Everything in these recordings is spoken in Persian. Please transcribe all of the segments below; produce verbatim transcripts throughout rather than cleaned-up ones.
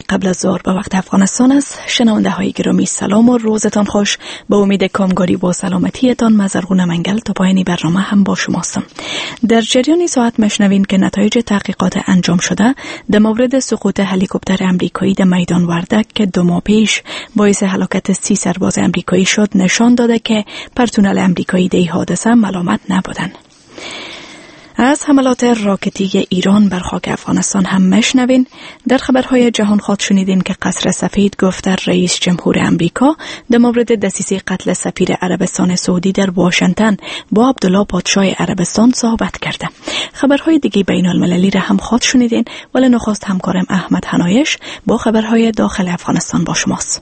قبل از ظهر به وقت افغانستان است. شنونده های گرامی سلام و روزتان خوش. به امید کامگاری و سلامتیتان مزرغون منگل تا پایان برنامه هم با شماستم. در جریان ساعت مشنوین که نتایج تحقیقات انجام شده در مورد سقوط هلیکوپتر امریکایی در میدان وردک که دو ماه پیش باعث هلاکت سی سرباز امریکایی شد نشان داده که پرسنل امریکایی در این حادثه ملامت نبودند. از حملات راکتی ایران بر خاک افغانستان هم مشنوین. در خبرهای جهان خواهد شنیدین که قصر سفید گفته رئیس جمهور امریکا در مورد دسیسه قتل سفیر عربستان سعودی در واشنگتن با عبدالله پادشاه عربستان صحبت کرده. خبرهای دیگه بین المللی را هم خواهد شنیدین، ولی نخست همکارم احمد حنایش با خبرهای داخل افغانستان با شماست.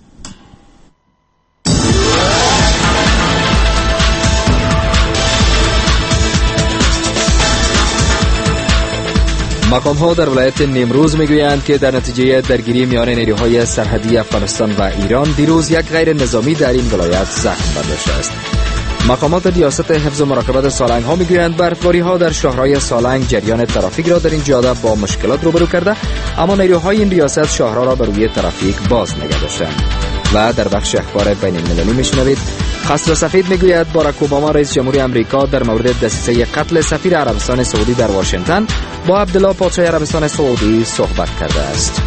مقام‌ها در ولایت نیمروز میگویند که در نتیجه درگیری میان نیروهای سرحدی افغانستان و ایران دیروز یک غیر نظامی در این ولایت زخم برداشته است. مقامات ریاست حفظ و مراقبت سالنگ ها میگویند برفباری ها در شاهرای سالنگ جریان ترافیک را در این جاده با مشکلات روبرو کرده، اما نیروهای این ریاست شاهرا را بر روی ترافیک باز نگه داشتند. و در بخش اخبار بین المللی میشنوید قصر سفید میگوید باراک اوباما رئیس جمهور امریکا در مورد دسیسه قتل سفیر عربستان سعودی در واشنگتن با عبدالله پادشاه عربستان سعودی صحبت کرده است.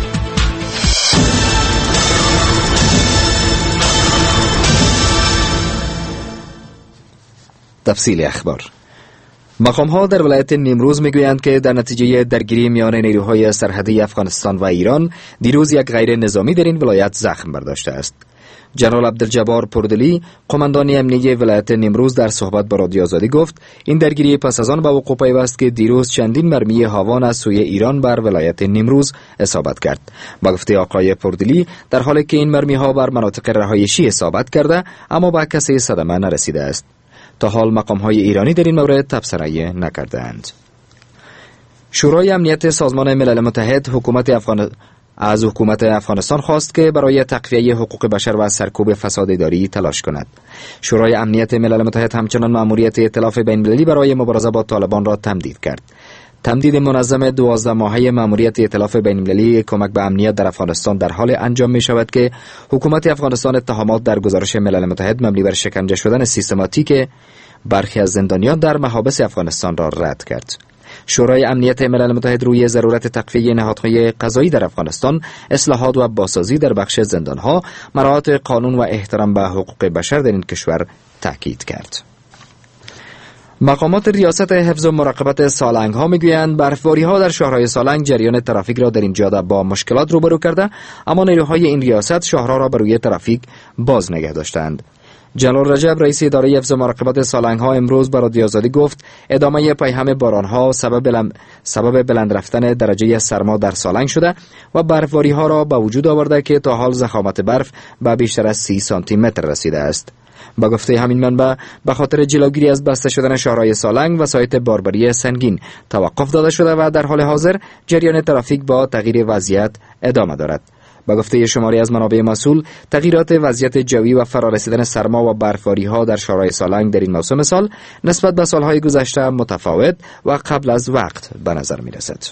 تفصیل اخبار. مقام‌ها در ولایت نیمروز میگویند که در نتیجه درگیری میان نیروهای سرحدی افغانستان و ایران دیروز یک غیر نظامی در این ولایت زخم برداشته است. جنرال عبدالجبار پردلی، قماندان امنیه ولایت نیمروز در صحبت با رادیو آزادی گفت این درگیری پس از آن به وقوع پیوست که دیروز چندین مرمی هاوان از سوی ایران بر ولایت نیمروز اصابت کرد. با گفته آقای پردلی در حالی که این مرمی ها بر مناطق رهایشی اصابت کرده اما به کسی صدمه نرسیده است. تا حال مقام‌های ایرانی در این مورد تبصره نکردند. شورای امنیت سازمان ملل متحد حکومت افغان از حکومت افغانستان خواست که برای تقویت حقوق بشر و سرکوب فساد اداری تلاش کند. شورای امنیت ملل متحد همچنان مأموریت ائتلاف بین‌المللی برای مبارزه با طالبان را تمدید کرد. تمدید منظم دوازده ماهه مأموریت ائتلاف بین‌المللی کمک به امنیت در افغانستان در حال انجام می شود که حکومت افغانستان اتهامات در گزارش ملل متحد مبنی بر شکنجه شدن سیستماتیک برخی از زندانیان در محابس افغانستان را رد کرد. شورای امنیت ملل متحد روی ضرورت تقویت نهادهای قضایی در افغانستان، اصلاحات و بازسازی در بخش زندانها، مراعات قانون و احترام به حقوق بشر در این کشور تاکید کرد. مقامات ریاست حفظ و مراقبت سالنگ ها میگویند برفباری ها در شاهرهای سالنگ جریان ترافیک را در این جاده با مشکلات روبرو کرده، اما نیروهای این ریاست شاهرها را بر روی ترافیک باز نگه داشتند. جلال رجب رئیس اداره حفظ و مراقبت سالنگ ها امروز به رادیو آزادی گفت ادامه پیهم باران ها سبب بلند سبب بلند رفتن درجه سرما در سالنگ شده و برفباری ها را به وجود آورده که تا حال ضخامت برف به بیشتر از سی سانتی متر رسیده است. با گفته همین منبع به خاطر جلوگیری از بسته شدن شاهرهای سالنگ وسایط باربری سنگین توقف داده شده و در حال حاضر جریان ترافیک با تغییر وضعیت ادامه دارد. با گفته شماری از منابع مسئول، تغییرات وضعیت جوی و فرارسیدن سرما و برفباری ها در شاهرهای سالنگ در این موسم سال نسبت به سالهای گذشته متفاوت و قبل از وقت به نظر می رسد.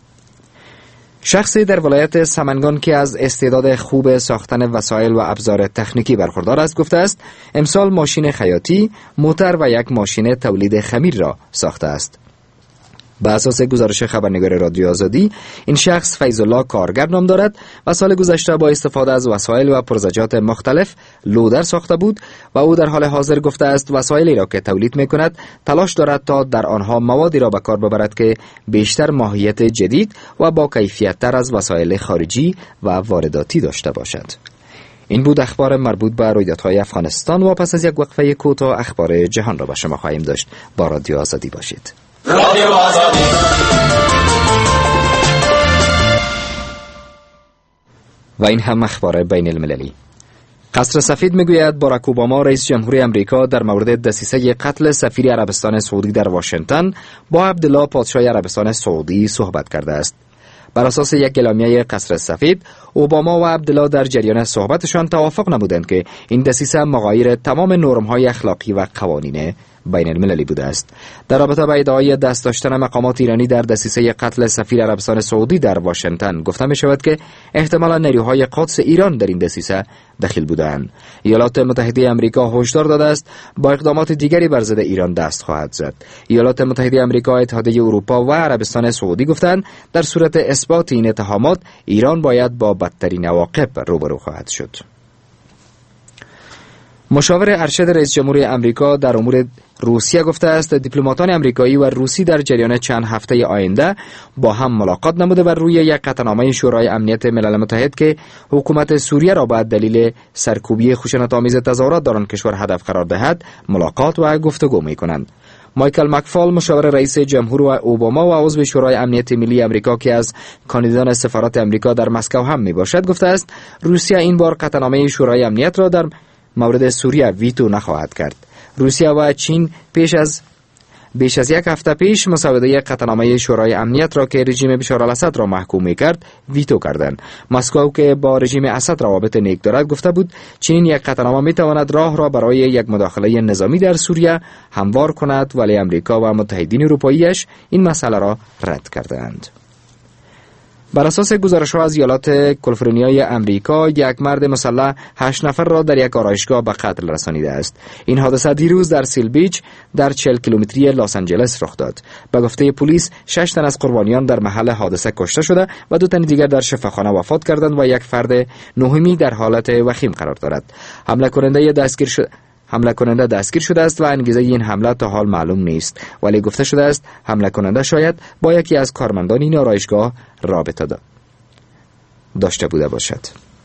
شخصی در ولایت سمنگان که از استعداد خوب ساختن وسایل و ابزار تکنیکی برخوردار است گفته است امسال ماشین خیاطی، موتر و یک ماشین تولید خمیر را ساخته است. به اساس گزارش خبرنگار رادیو آزادی این شخص فیض الله کارگر نام دارد و سال گذشته با استفاده از وسایل و پرزجات مختلف لودر ساخته بود و او در حال حاضر گفته است وسایلی را که تولید می کند تلاش دارد تا در آنها موادی را به کار ببرد که بیشتر ماهیت جدید و با کیفیت تر از وسایل خارجی و وارداتی داشته باشد. این بود اخبار مربوط به رویدادهای افغانستان و پس از یک وقفه کوتاه اخبار جهان را به شما خواهیم داشت. با رادیو آزادی باشید. رادیو آزادی. و این هم اخبار بین المللی. قصر سفید میگوید باراک اوباما رئیس جمهور امریکا در مورد دسیسه قتل سفیر عربستان سعودی در واشنگتن با عبدالله پادشاه عربستان سعودی صحبت کرده است. بر اساس یک اعلامیه قصر سفید، اوباما و عبدالله در جریان صحبتشان توافق نمودند که این دسیسه مغایر تمام نرم‌های اخلاقی و قوانین بین المللی بوده است. در رابطه با ادعای دست داشتن مقامات ایرانی در دسیسه قتل سفیر عربستان سعودی در واشنگتن گفته می شود که احتمالا نیروهای قدس ایران در این دسیسه دخیل بودند. ایالات متحده آمریکا هشدار داده است با اقدامات دیگری بر ضد ایران دست خواهد زد. ایالات متحده آمریکا، اتحادیه اروپا و عربستان سعودی گفتند در صورت اثبات این اتهامات ایران باید با بدترین عواقب روبرو خواهد شد. مشاور ارشد رئیس جمهور آمریکا در امور روسیه گفته است دیپلماتان آمریکایی و روسی در جریان چند هفته آینده با هم ملاقات نموده و روی یک قطعنامه شورای امنیت ملل متحد که حکومت سوریه را به دلیل سرکوبی خشونت‌آمیز تظاهرات در آن کشور هدف قرار دهد ملاقات و گفتگو می‌کنند. مایکل مکفال، مشاور رئیس جمهور و اوباما و عضو شورای امنیت ملی آمریکا که از کاندیدان سفارت آمریکا در مسکو هم میباشد، گفته است روسیه این بار قطعنامه شورای امنیت را در مورد سوریه ویتو نخواهد کرد. روسیه و چین پیش از بیش از یک هفته پیش مسوده قطعنامه شورای امنیت را که رژیم بشار الاسد را محکوم می‌کرد ویتو کردند. مسکو که با رژیم اسد روابط نیک دارد گفته بود چنین یک قطعنامه می‌تواند راه را برای یک مداخله نظامی در سوریه هموار کند، ولی آمریکا و متحدین اروپایی‌اش این مسئله را رد کردند. بر اساس گزارش‌ها از ایالات کالیفرنیای آمریکا، یک مرد مسلح هشت نفر را در یک آرایشگاه به قتل رسانیده است. این حادثه دیروز در سیل بیچ در چهل کیلومتری لس آنجلس رخ داد. به گفته پلیس شش تن از قربانیان در محل حادثه کشته شده و دو تن دیگر در شفاخانه وفات کردند و یک فرد نهمی در حالت وخیم قرار دارد. حمله کننده دستگیر شد حمله کننده دستگیر شده است و انگیزه این حمله تا حال معلوم نیست، ولی گفته شده است حمله کننده شاید با یکی از کارمندان این آرایشگاه رابطه دا داشته بوده باشد.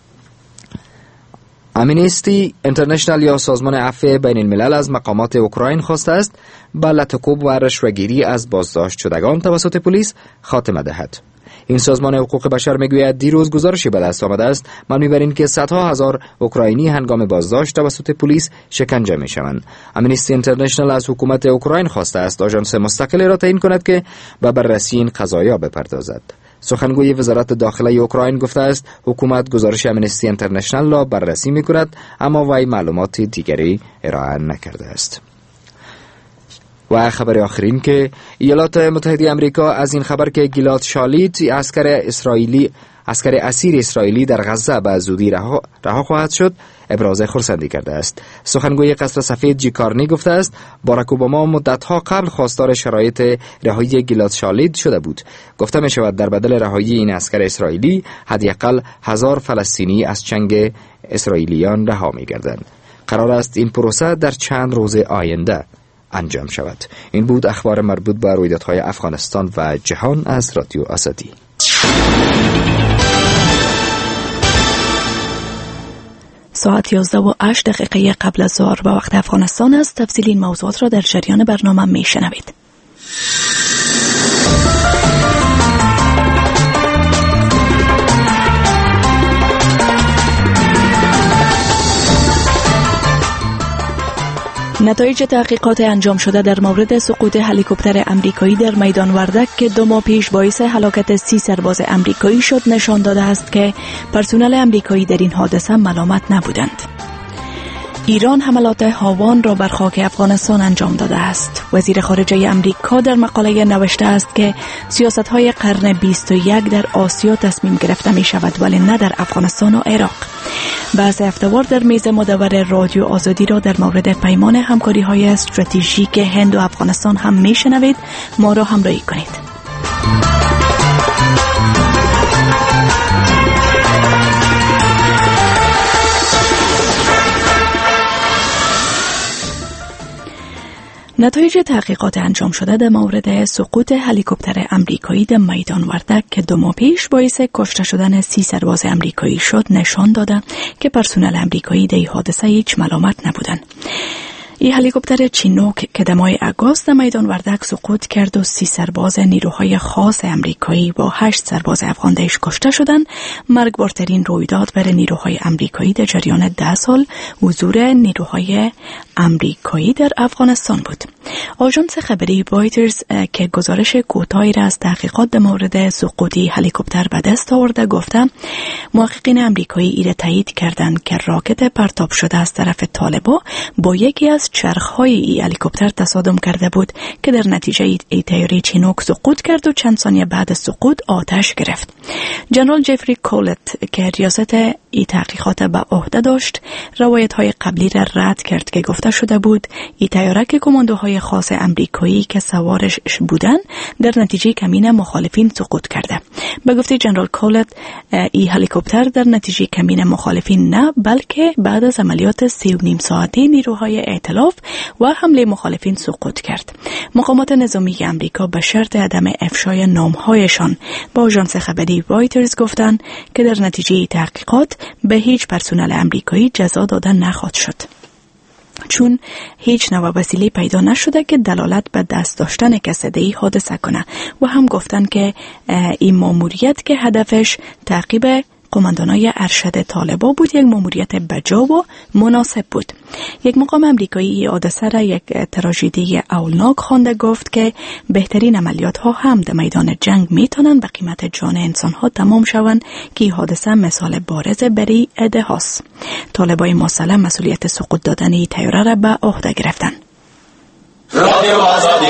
امنیستی اینترنشنال یا سازمان عفو بین الملل از مقامات اوکراین خواسته است به لطکوب و رشوه‌گیری از بازداشت شدگان توسط پلیس خاتمه دهد. این سازمان حقوق بشر میگوید دیروز گزارشی به دست آمده است مبنی بر اینکه صدها هزار اوکراینی هنگام بازداشت توسط پلیس شکنجه میشوند. امنیستی اینترنشنال از حکومت اوکراین خواسته است آژانس مستقلی را تعیین کند که به بررسی این قضایا بپردازد. سخنگوی وزارت داخلی اوکراین گفته است حکومت گزارش امنیستی اینترنشنال را بررسی میکند، اما وی معلومات دیگری ارائه نکرده است. و خبر آخرین که ایالات متحده آمریکا از این خبر که گیلاد شالیت عسکر اسرائیلی عسکر اسیر اسرائیلی در غزه به زودی رها, رها خواهد شد ابراز خرسندی کرده است. سخنگوی قصر سفید جی کارنی گفته است باراک اوباما مدت‌ها قبل خواستار شرایط رهایی گیلاد شالیت شده بود. گفته می شود در بدل رهایی این عسکر اسرائیلی حداقل هزار فلسطینی از چنگ اسرائیلیان رها می گردند. قرار است این پروسه در چند روز آینده انجام شود. این بود اخبار مربوط به رویدادهای افغانستان و جهان از رادیو آزادی. ساعت یازده و هشت دقیقه قبل از ظهر به وقت افغانستان است. تفصیل این موضوعات را در جریان برنامه می شنوید. نتایج تحقیقات انجام شده در مورد سقوط هلیکوپتر امریکایی در میدان وردک که دو ماه پیش باعث هلاکت سی سرباز امریکایی شد نشان داده است که پرسنل امریکایی در این حادثه ملامت نبودند. ایران حملات هاوان را بر خاک افغانستان انجام داده است. وزیر خارجه امریکا در مقاله نوشته است که سیاست‌های قرن بیست و یک در آسیا تصمیم گرفته می شود ولی نه در افغانستان و عراق. بحث هفته‌وار در میز مدور رادیو آزادی را در مورد پیمان همکاری‌های استراتژیک هند و افغانستان هم میشنوید. ما را همراهی کنید. نتایج تحقیقات انجام شده در مورد سقوط هلیکوپتر امریکایی در میدان وردک که دو ماه پیش باعث کشته شدن سی سرباز امریکایی شد نشان داده که پرسنل امریکایی در این حادثه هیچ ملامت نبودند. این هلیکوپتر چینوک که در ماه آگوست در میدان وردک سقوط کرد و سی سرباز نیروهای خاص امریکایی با هشت سرباز افغان درش کشته شدند، مرگبارترین رویداد برای نیروهای امریکایی در جریان ده سال حضور نیروهای امریکایی در افغانستان بود. آژانس خبری رایترز که گزارش کوتاهی را از تحقیقات در مورد سقوط هلیکوپتر به دست آورده گفته محققین امریکایی ایره تایید کردند که راکت پرتاب شده از طرف طالبان با یکی از چرخهای ای هلیکوپتر تصادم کرده بود که در نتیجه ای تیاره چینوک سقوط کرد و چند ثانیه بعد از سقوط آتش گرفت. جنرال جفری کولت که ریاست ای تحقیقات به عهده داشت روایت های قبلی را رد کرد که گفته شده بود ای تیاره که کماندوهای خاص امریکایی که سوارش بودن در نتیجه کمین مخالفین سقوط کرده. به گفته جنرال کولت ای هلیکوپتر در نتیجه کمین مخالفین نه بلکه بعد از عملیات سی و نیم ساعته نیروهای ائتلاف و حمله مخالفین سقوط کرد. مقامات نظامی امریکا به شرط عدم افشای نامهایشان با آژانس خبری رایترز گفتند که در نتیجه تحقیقات به هیچ پرسنل امریکایی جزا داده نخواهد شد، چون هیچ نوع وسیله پیدا نشده که دلالت به دست داشتن کسده‌ای حادثه کنه و هم گفتن که این ماموریت که هدفش تعقیب قماندانای ارشد طالبا بود یک ماموریت بجا و مناسب بود. یک مقام امریکایی حادثه را یک تراژدی هولناک خوانده، گفت که بهترین عملیات ها هم در میدان جنگ میتونن به قیمت جان انسان ها تمام شوند که این حادثه مثال بارز برای عده هاست. طالبای مسلح مسئولیت سقوط دادن این تیاره را به عهده گرفتن. رادیو آزادی.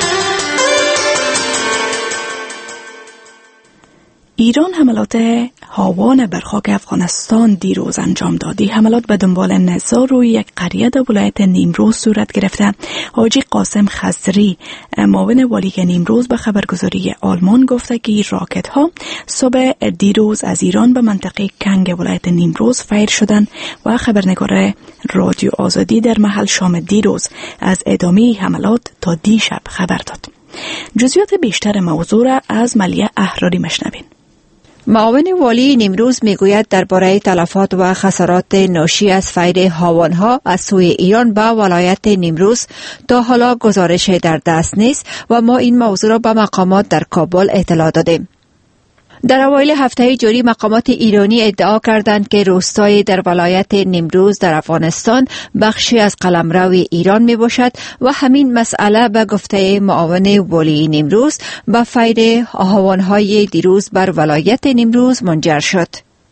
ایران حملات هاوان بر خاک افغانستان دیروز انجام دادی. حملات به دنبال نزاع روی یک قریه در ولایت نیمروز صورت گرفته. حاجی قاسم خضری معاون والی نیمروز به خبرگزاری آلمان گفته که این راکت ها صبح دیروز از ایران به منطقه کنگ ولایت نیمروز فیر شدند و خبرنگار رادیو آزادی در محل شام دیروز از ادامه حملات تا دیشب خبر داد. جزئیات بیشتر موضوع را از ملیه احراری مشنوین. معاون والی نیمروز میگوید درباره تلفات و خسارات ناشی از فیر هاوانها از سوی ایران به ولایت نیمروز تا حالا گزارش در دست نیست و ما این موضوع را به مقامات در کابل اطلاع دادیم. در اوایل هفته جاری مقامات ایرانی ادعا کردند که روستای در ولایت نیمروز در افغانستان بخشی از قلمرو ایران می باشد و همین مسئله به گفته معاون والی نیمروز به فیر هاوانهای دیروز بر ولایت نیمروز منجر شد.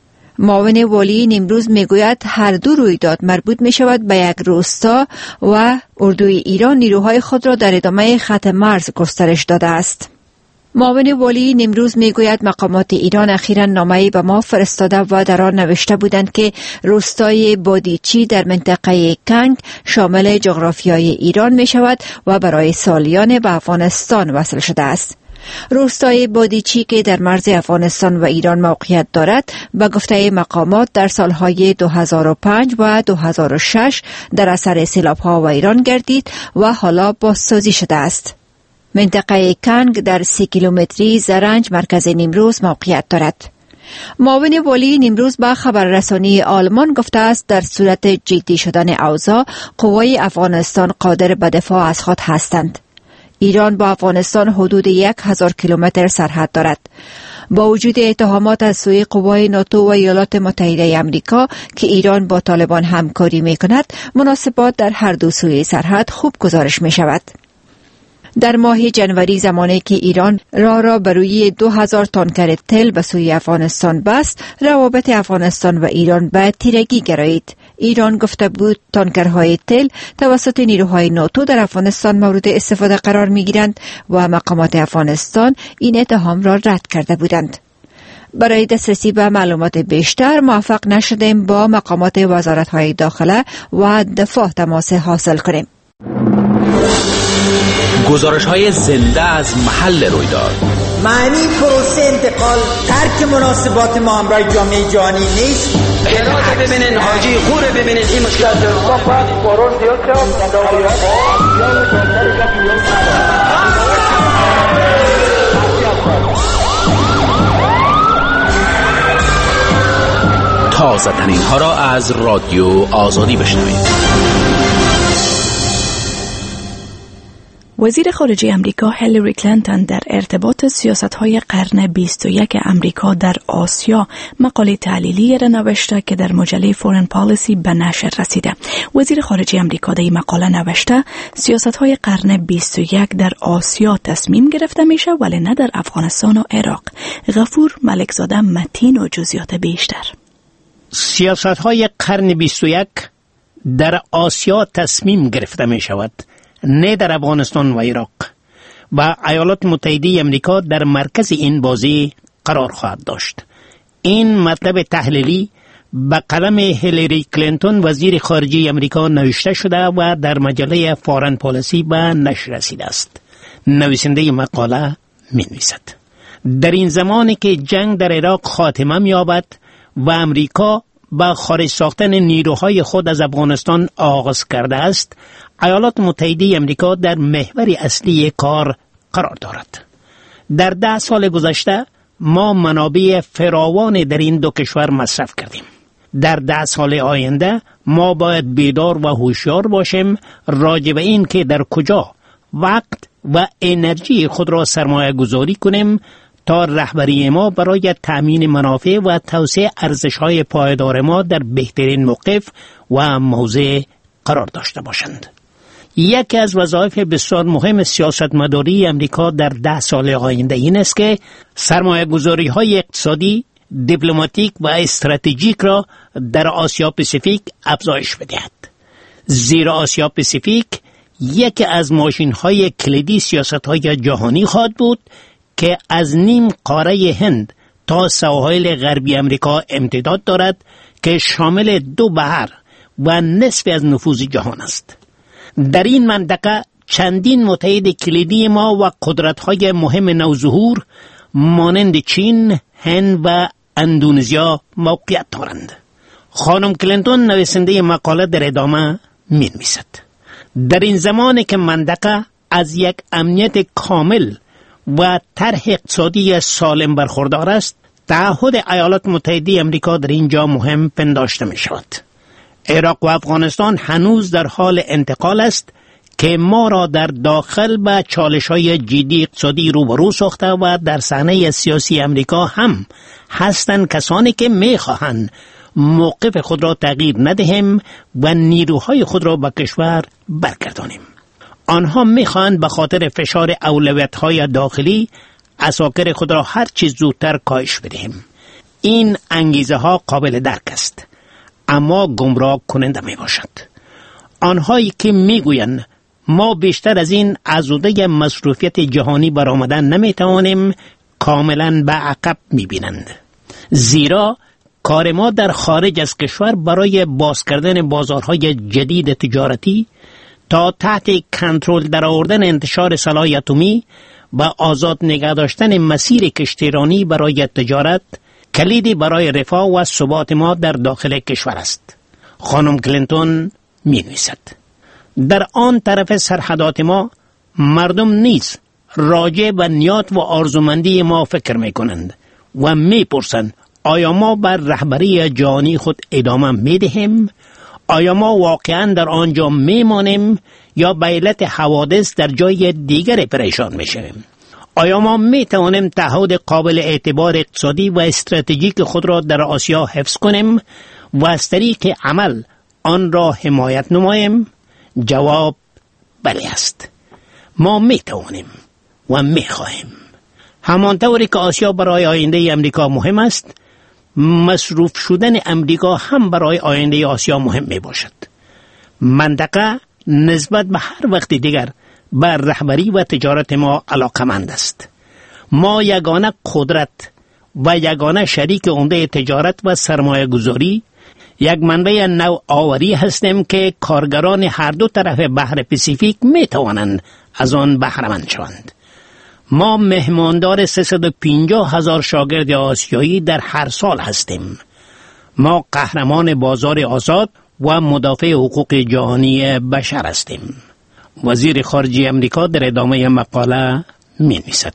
معاون والی نیمروز می گوید هر دو رویداد مربوط می شود به یک روستا و اردوی ایران نیروهای خود را در ادامه خط مرز گسترش داده است. معاون والی نیمروز میگوید مقامات ایران اخیراً نامه‌ای به ما فرستاده و در آن نوشته بودند که روستای بادیچی در منطقه کنگ شامل جغرافیای ایران می شود و برای سالیان به افغانستان وصل شده است. روستای بادیچی که در مرز افغانستان و ایران موقعیت دارد به گفته مقامات در سالهای دو هزار و پنج و دو هزار و شش در اثر سیلاب‌ها و ایران گردید و حالا بازسازی شده است. منطقه کنگ در سی کیلومتری زرنج مرکز نیمروز موقعیت دارد. معاون والی نیمروز به خبررسانی آلمان گفته است در صورت جدی شدن اوضاع قوای افغانستان قادر به دفاع از خود هستند. ایران با افغانستان حدود یک هزار کیلومتر سرحد دارد. با وجود اتهامات از سوی قوای ناتو و ایالات متحده آمریکا که ایران با طالبان همکاری می کند، مناسبات در هر دو سوی سرحد خوب گزارش می شود. در ماه جنوری زمانی که ایران راه را بر روی دو هزار تانکر تل به سوی افغانستان بست، روابط افغانستان و ایران به تیرگی گرایید. ایران گفته بود تانکرهای تل توسط نیروهای ناتو در افغانستان مورد استفاده قرار می‌گیرند و مقامات افغانستان این اتهام را رد کرده بودند. برای دسترسی به معلومات بیشتر موفق نشدیم با مقامات وزارت‌های داخله و دفاع تماس حاصل کنیم. گزارش های زنده از محل رویداد. معنی پروسه انتقال ترک مناسبات ما همراه جامعه جهانی نیست. اعتراض ببینین، حاجی خوره ببینین، این مشکل تازه ترین ها را از رادیو آزادی بشنوید. وزیر خارجه امریکا هیلاری کلینتون در ارتباط سیاست‌های قرن بیست و یک امریکا در آسیا مقاله تحلیلی را نوشته که در مجله فورن پالیسی به نشر رسیده. وزیر خارجه امریکا در این مقاله نوشته سیاست‌های قرن بیست و یک در آسیا تصمیم گرفته میشه ولی نه در افغانستان و عراق. غفور ملکزاده متین و جزئیات بیشتر. سیاست‌های قرن بیست و یک در آسیا تصمیم گرفته می شود، نه در افغانستان و عراق، و ایالات متحده امریکا در مرکز این بازی قرار خواهد داشت. این مطلب تحلیلی به قلم هیلاری کلینتون وزیر خارجه امریکا نوشته شده و در مجله فارن پالیسی به نشر رسیده است. نویسنده مقاله می نویسد: در این زمانی که جنگ در عراق خاتمه می یابد و امریکا با خارج ساختن نیروهای خود از افغانستان آغاز کرده است، ایالات متحده امریکا در محور اصلی کار قرار دارد. در ده سال گذشته ما منابع فراوان در این دو کشور مصرف کردیم. در ده سال آینده ما باید بیدار و هوشیار باشیم راجع به این که در کجا وقت و انرژی خود را سرمایه گذاری کنیم تا رهبری ما برای تأمین منافع و توسعه ارزش‌های پایدار ما در بهترین موقف و موضع قرار داشته باشند. یکی از وظایف بسیار مهم سیاستمداری امریکا در ده سال آینده این است که سرمایه گذاری های اقتصادی، دیپلماتیک و استراتژیک را در آسیا پاسیفیک افزایش بدهد. زیرا آسیا پاسیفیک یکی از ماشین های کلیدی سیاست های جهانی خواهد بود که از نیم قاره هند تا سواحل غربی امریکا امتداد دارد که شامل دو بحر و نصف از نفوذ جهان است. در این منطقه چندین متحد کلیدی ما و قدرت‌های مهم نوظهور مانند چین، هند و اندونزیا موقعیت دارند. خانم کلینتون نویسنده مقاله در ادامه می‌نویسد: در این زمانی که منطقه از یک امنیت کامل و طرح اقتصادی سالم برخوردار است، تعهد ایالات متحده امریکا در اینجا مهم پنداشته می شود. عراق و افغانستان هنوز در حال انتقال است که ما را در داخل به چالش‌های جدی اقتصادی روبرو ساخته و در صحنه سیاسی امریکا هم هستند کسانی که می‌خواهند موقف خود را تغییر ندهیم و نیروهای خود را به کشور برگردانیم. آنها می‌خواهند به خاطر فشار اولویت‌های داخلی عساکر خود را هر چیز زودتر کاهش بدهیم. این انگیزه ها قابل درک است، اما گمراه کننده می باشد. آنهایی که می گویند ما بیشتر از این ازوده مصروفیت جهانی برآمدن نمی توانیم، کاملا به عقب می بینند. زیرا کار ما در خارج از کشور برای باز کردن بازارهای جدید تجارتی تا تحت کنترل در آوردن انتشار سلاح اتمی و آزاد نگه داشتن مسیر کشتیرانی برای تجارت کلیدی برای رفاه و ثبات ما در داخل کشور است. خانم کلینتون می نویسد: در آن طرف سرحدات ما مردم نیز راجع به نیات و آرزومندی ما فکر می کنند و می پرسند آیا ما بر رهبری جهانی خود ادامه می دهیم؟ آیا ما واقعا در آنجا می مانیم یا به علت حوادث در جای دیگر پریشان می شویم؟ آیا ما می توانیم تعهد قابل اعتبار اقتصادی و استراتژیک خود را در آسیا حفظ کنیم و از طریق عمل آن را حمایت نماییم؟ جواب بله است. ما می توانیم و می خواهیم. همانطوری که آسیا برای آینده امریکا مهم است، مصروف شدن امریکا هم برای آینده آسیا مهم می باشد. منطقه نسبت به هر وقت دیگر بر رهبری و تجارت ما علاقمند است. ما یگانه قدرت و یگانه شریک عمده تجارت و سرمایه گذاری، یک منبع نوآوری هستیم که کارگران هر دو طرف بحر پاسیفیک می توانند از آن بهره مند شوند. ما مهماندار سیصد و پنجاه هزار شاگرد آسیایی در هر سال هستیم. ما قهرمان بازار آزاد و مدافع حقوق جهانی بشر هستیم. وزیر خارجه امریکا در ادامه مقاله می نویسد: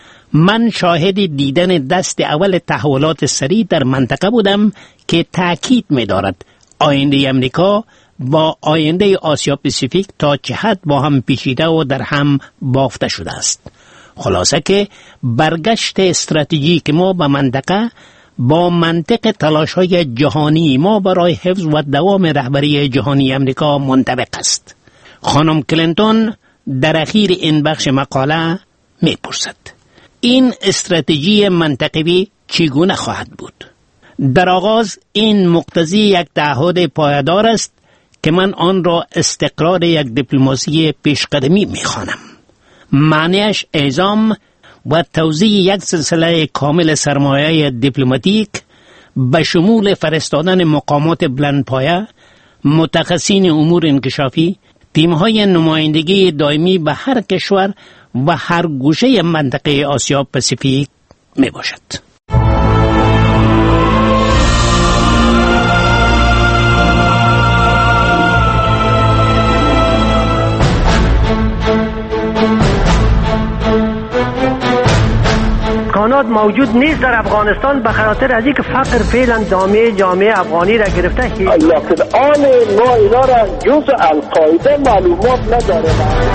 من شاهد دیدن دست اول تحولات سریع در منطقه بودم که تأکید می دارد آینده امریکا با آینده آسیا پاسیفیک تا چه حد با هم پیچیده و در هم بافته شده است. خلاصه که برگشت استراتژیک ما به منطقه با منطق تلاش‌های جهانی ما برای حفظ و دوام رهبری جهانی امریکا منطبق است. خانم کلینتون در اخیر این بخش مقاله می پرسد: این استراتژی منطقوی چگونه خواهد بود؟ در آغاز این مقتضی یک تعهد پایدار است که من آن را استقرار یک دیپلماسی پیشقدمی می‌خوانم. معنیش اعزام و توزیع یک سلسله کامل سرمایه دیپلماتیک به شمول فرستادن مقامات بلندپایه، متخصصین امور انکشافی، تیم‌های نمایندگی دائمی به هر کشور و هر گوشه منطقه آسیا پاسیفیک می باشد. امکانات موجود نیست در افغانستان به خاطر از اینکه فقر فعلا دامه جامعه افغانی را گرفته. لکن آن ما اینا را جز القاعده معلومات نداره.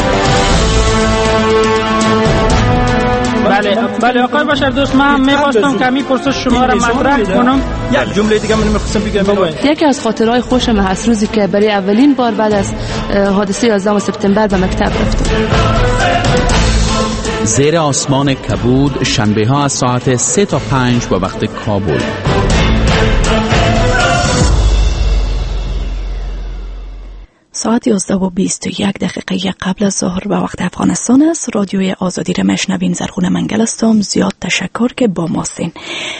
بله بله آقای بشر دوست، من می‌خواستم که همین پرسش شما را مطرح کنم. یک جمله دیگه من می‌خواستم بگم. یکی از خاطرهای خوشم هست روزی که برای اولین بار بعد از حادثه یازدهم سپتامبر به مکتب رفتم. زیر آسمان کبود شنبه ها از ساعت سه تا پنج با وقت کابل. ساعت یازده و بیست و یک دقیقه قبل از ظهر به وقت افغانستان است. رادیوی آزادی را میشنوین. زرغون منگل هستم. زیاد تشکر که با ماستین.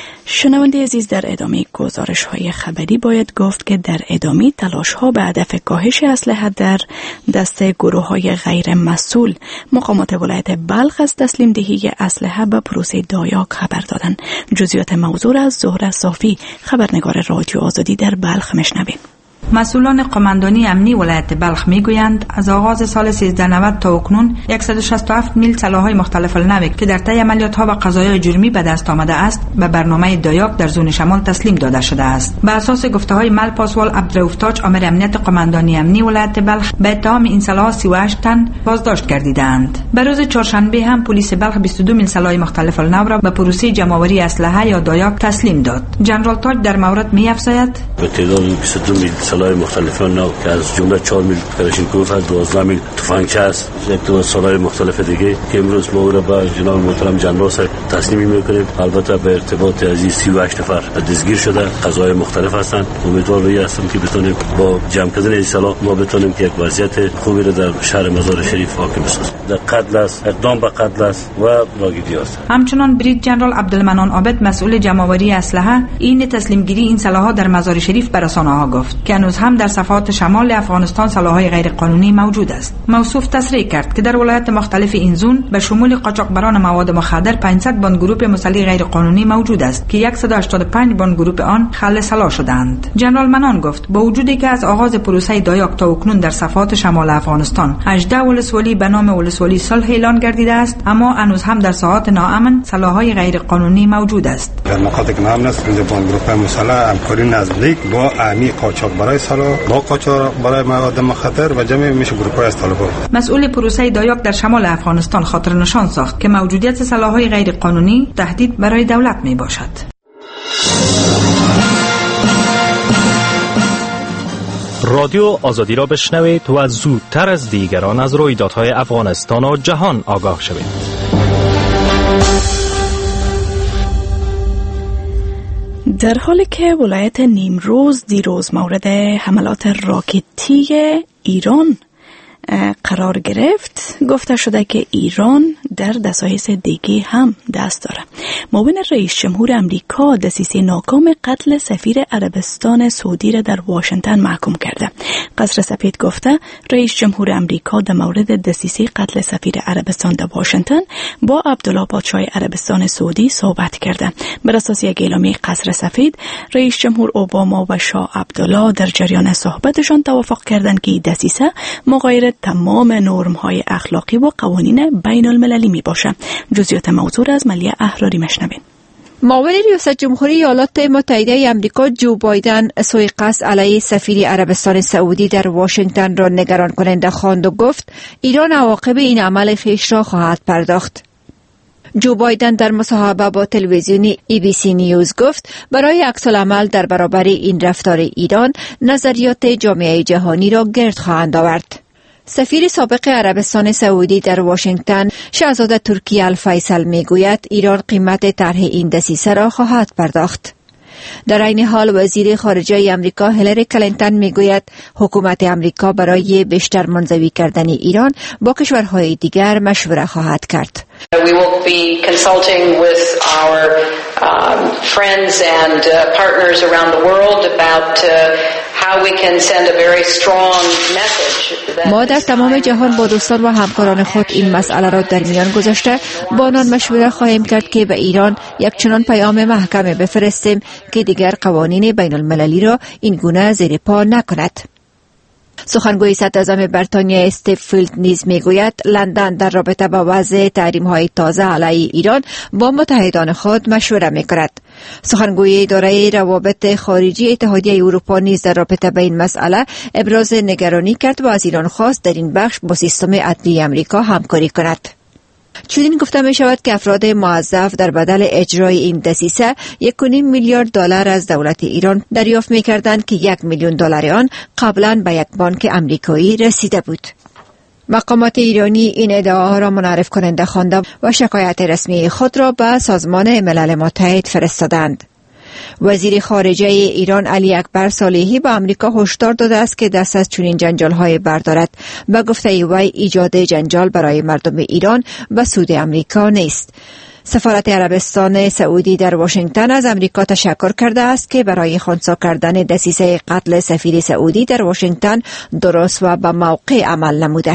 شنونده عزیز، در ادامه گزارش های خبری باید گفت که در ادامه تلاش ها به هدف کاهش اسلحه در دست گروه های غیر مسئول، مقامات ولایت بلخ از تسلیم دهی اسلحه به پروسه دایاک خبر دادند. جزئیات موضوع از زهره صافی، خبرنگار رادیو آزادی در بلخ، میشنویم. مسئولان قماندانی امنی ولایت بلخ میگویند از آغاز سال سیزده نود تا اکنون صد و شصت و هفت میل سلاح‌های مختلف النوع که در طی عملیات‌ها و قضایای جرمی به دست آمده است به برنامه دایاک در زون شمال تسلیم داده شده است. بر اساس گفته‌های مل پاسوال عبدالرؤوف تاج، آمر امنیت قماندانی امنی ولایت بلخ، به اتهام این سلاح سی و هشت تن بازداشت گردیدند. به روز چهارشنبه هم پلیس بلخ بیست و دو میل سلاح مختلف النوع را به پروسه جمع‌آوری اسلحه یا دایاک تسلیم داد. جنرال تاج در مورد می‌افزاید: به تعداد بیست و دو میل سلاح مختلف نوع که از جمله چهار میل کلاشینکوف است، دوازده میل تفنگچه است، یک دو سلاح مختلف دیگه که امروز ما او را به جناب محترم جنرال صاحب تسلیم می‌کنیم. البته به ارتباط از این سی و هشت نفر دستگیر شده، قضایا مختلف هستند. امیدوار به هستم که بتونیم با جمع کردن این سلاح ما بتونیم که یک وضعیت خوبی را در شهر مزار شریف حاکم بسازیم. در قتل است، اقدام به قتل است و راگیری است. همچنان برید جنرال عبدالمنان عابد، مسئول جمع‌آوری اسلحه، این تسلیم گیری این سلاح‌ها در مزار شریف به رسانه‌ها گفت که هنوز هم در صفحات شمال افغانستان سلاح‌های غیر قانونی موجود است. موصوف تصریح کرد که در ولایات مختلف این زون به شمول قاچاقبران مواد مخدر پانصد بند گروپ مسلح غیر قانونی موجود است که صد و هشتاد و پنج بند گروپ آن خل سلاح شدند. جنرال منان گفت با وجودی که از آغاز پروسه دایاک تا اکنون در صفحات شمال افغانستان هجده ولسوالی به نام ولسوالی صلح اعلان گردیده است، اما هنوز هم در ساحات ناامن سلاح‌های غیر قانونی موجود است. در نقاط که ناامن است بند گروپ مسلح همکاری نزدیک با امی قاچاقبرای سلاح با قاچاق برای مواد مخدر و جمعی میشه گروپ‌های از طالبان. مسئول پروسه دایاک در شمال افغانستان خاطر نشان ساخت که موجودیت سلاح‌های غیر قانونی تهدید برای دولت می باشد. رادیو آزادی را بشنوید و زودتر از دیگران از رویدادهای افغانستان و جهان آگاه شوید. در حالی که ولایت نیمروز دیروز مورد حملات راکتی ایران قرار گرفت، گفته شده که ایران در دسایس دیگه هم دست داره. معاون رئیس جمهور امریکا دسیسه ناکام قتل سفیر عربستان سعودی را در واشنگتن محکوم کرده. قصر سفید گفته رئیس جمهور امریکا در مورد دسیسه قتل سفیر عربستان در واشنگتن با عبدالله پادشاه عربستان سعودی صحبت کرده. بر اساس یک اعلامیه قصر سفید، رئیس جمهور اوباما و شاه عبدالله در جریان صحبتشان توافق کردند که دسیسه مغایر تمام نرم‌های اخلاقی و قوانین بین المللی می باشه. جزئیات موضوع از ملیه احراری مشنوین. معاون ریاست جمهوری ایالات متحده آمریکا جو بایدن سوء قصد علیه سفیر عربستان سعودی در واشنگتن را نگران کننده خواند و گفت ایران عواقب این عمل خویش را خواهد پرداخت. جو بایدن در مصاحبه با تلویزیونی ای بی سی نیوز گفت برای عکس‌العمل در برابر این رفتار ایران نظریات جامعه جهانی را گرد خواهند آورد. سفیر سابق عربستان سعودی در واشنگتن شاهزاده ترکی الفیصل میگوید ایران قیمت طرح این دسیسه را خواهد پرداخت. در این حال وزیر خارجه آمریکا هیلاری کلینتون میگوید حکومت آمریکا برای بیشتر منزوی کردن ایران با کشورهای دیگر مشوره خواهد کرد. We will be consulting with our um, friends and uh, partners around the world about uh, how we can send a very strong message. ما در تمام جهان با دوستان و همکاران خود این مسئله را در میان گذاشته با آنان مشوره خواهیم کرد که به ایران یک چنان پیام محکم بفرستیم که دیگر قوانین بین المللی را این گونه زیر پا نکند. سخنگوی صدراعظم بریتانیا استیو فیلد نیز میگوید لندن در رابطه با وضع تحریم‌های تازه علیه ایران با متحدان خود مشوره می‌کند. سخنگوی اداره روابط خارجی اتحادیه اروپا نیز در رابطه با این مسئله ابراز نگرانی کرد و از ایران خواست در این بخش با سیستم عدلی آمریکا همکاری کند. چنین گفته می شود که افراد موظف در بدل اجرای این دسیسه یک و نیم میلیارد دلار از دولت ایران دریافت می کردند که یک میلیون دلار آن قبلا به یک بانک آمریکایی رسیده بود. مقامات ایرانی این ادعاها را منعرف کننده خوانده و شکایت رسمی خود را به سازمان ملل متحد فرستادند. وزیر خارجه ایران علی اکبر صالحی به آمریکا هشدار داده است که دست از چنین جنجال‌های بردارد. به گفته وی ایجاد جنجال برای مردم ایران و سود آمریکا نیست. سفارت عربستان سعودی در واشنگتن از آمریکا تشکر کرده است که برای خنثی کردن دسیسه قتل سفیر سعودی در واشنگتن درست و به موقع عمل نموده.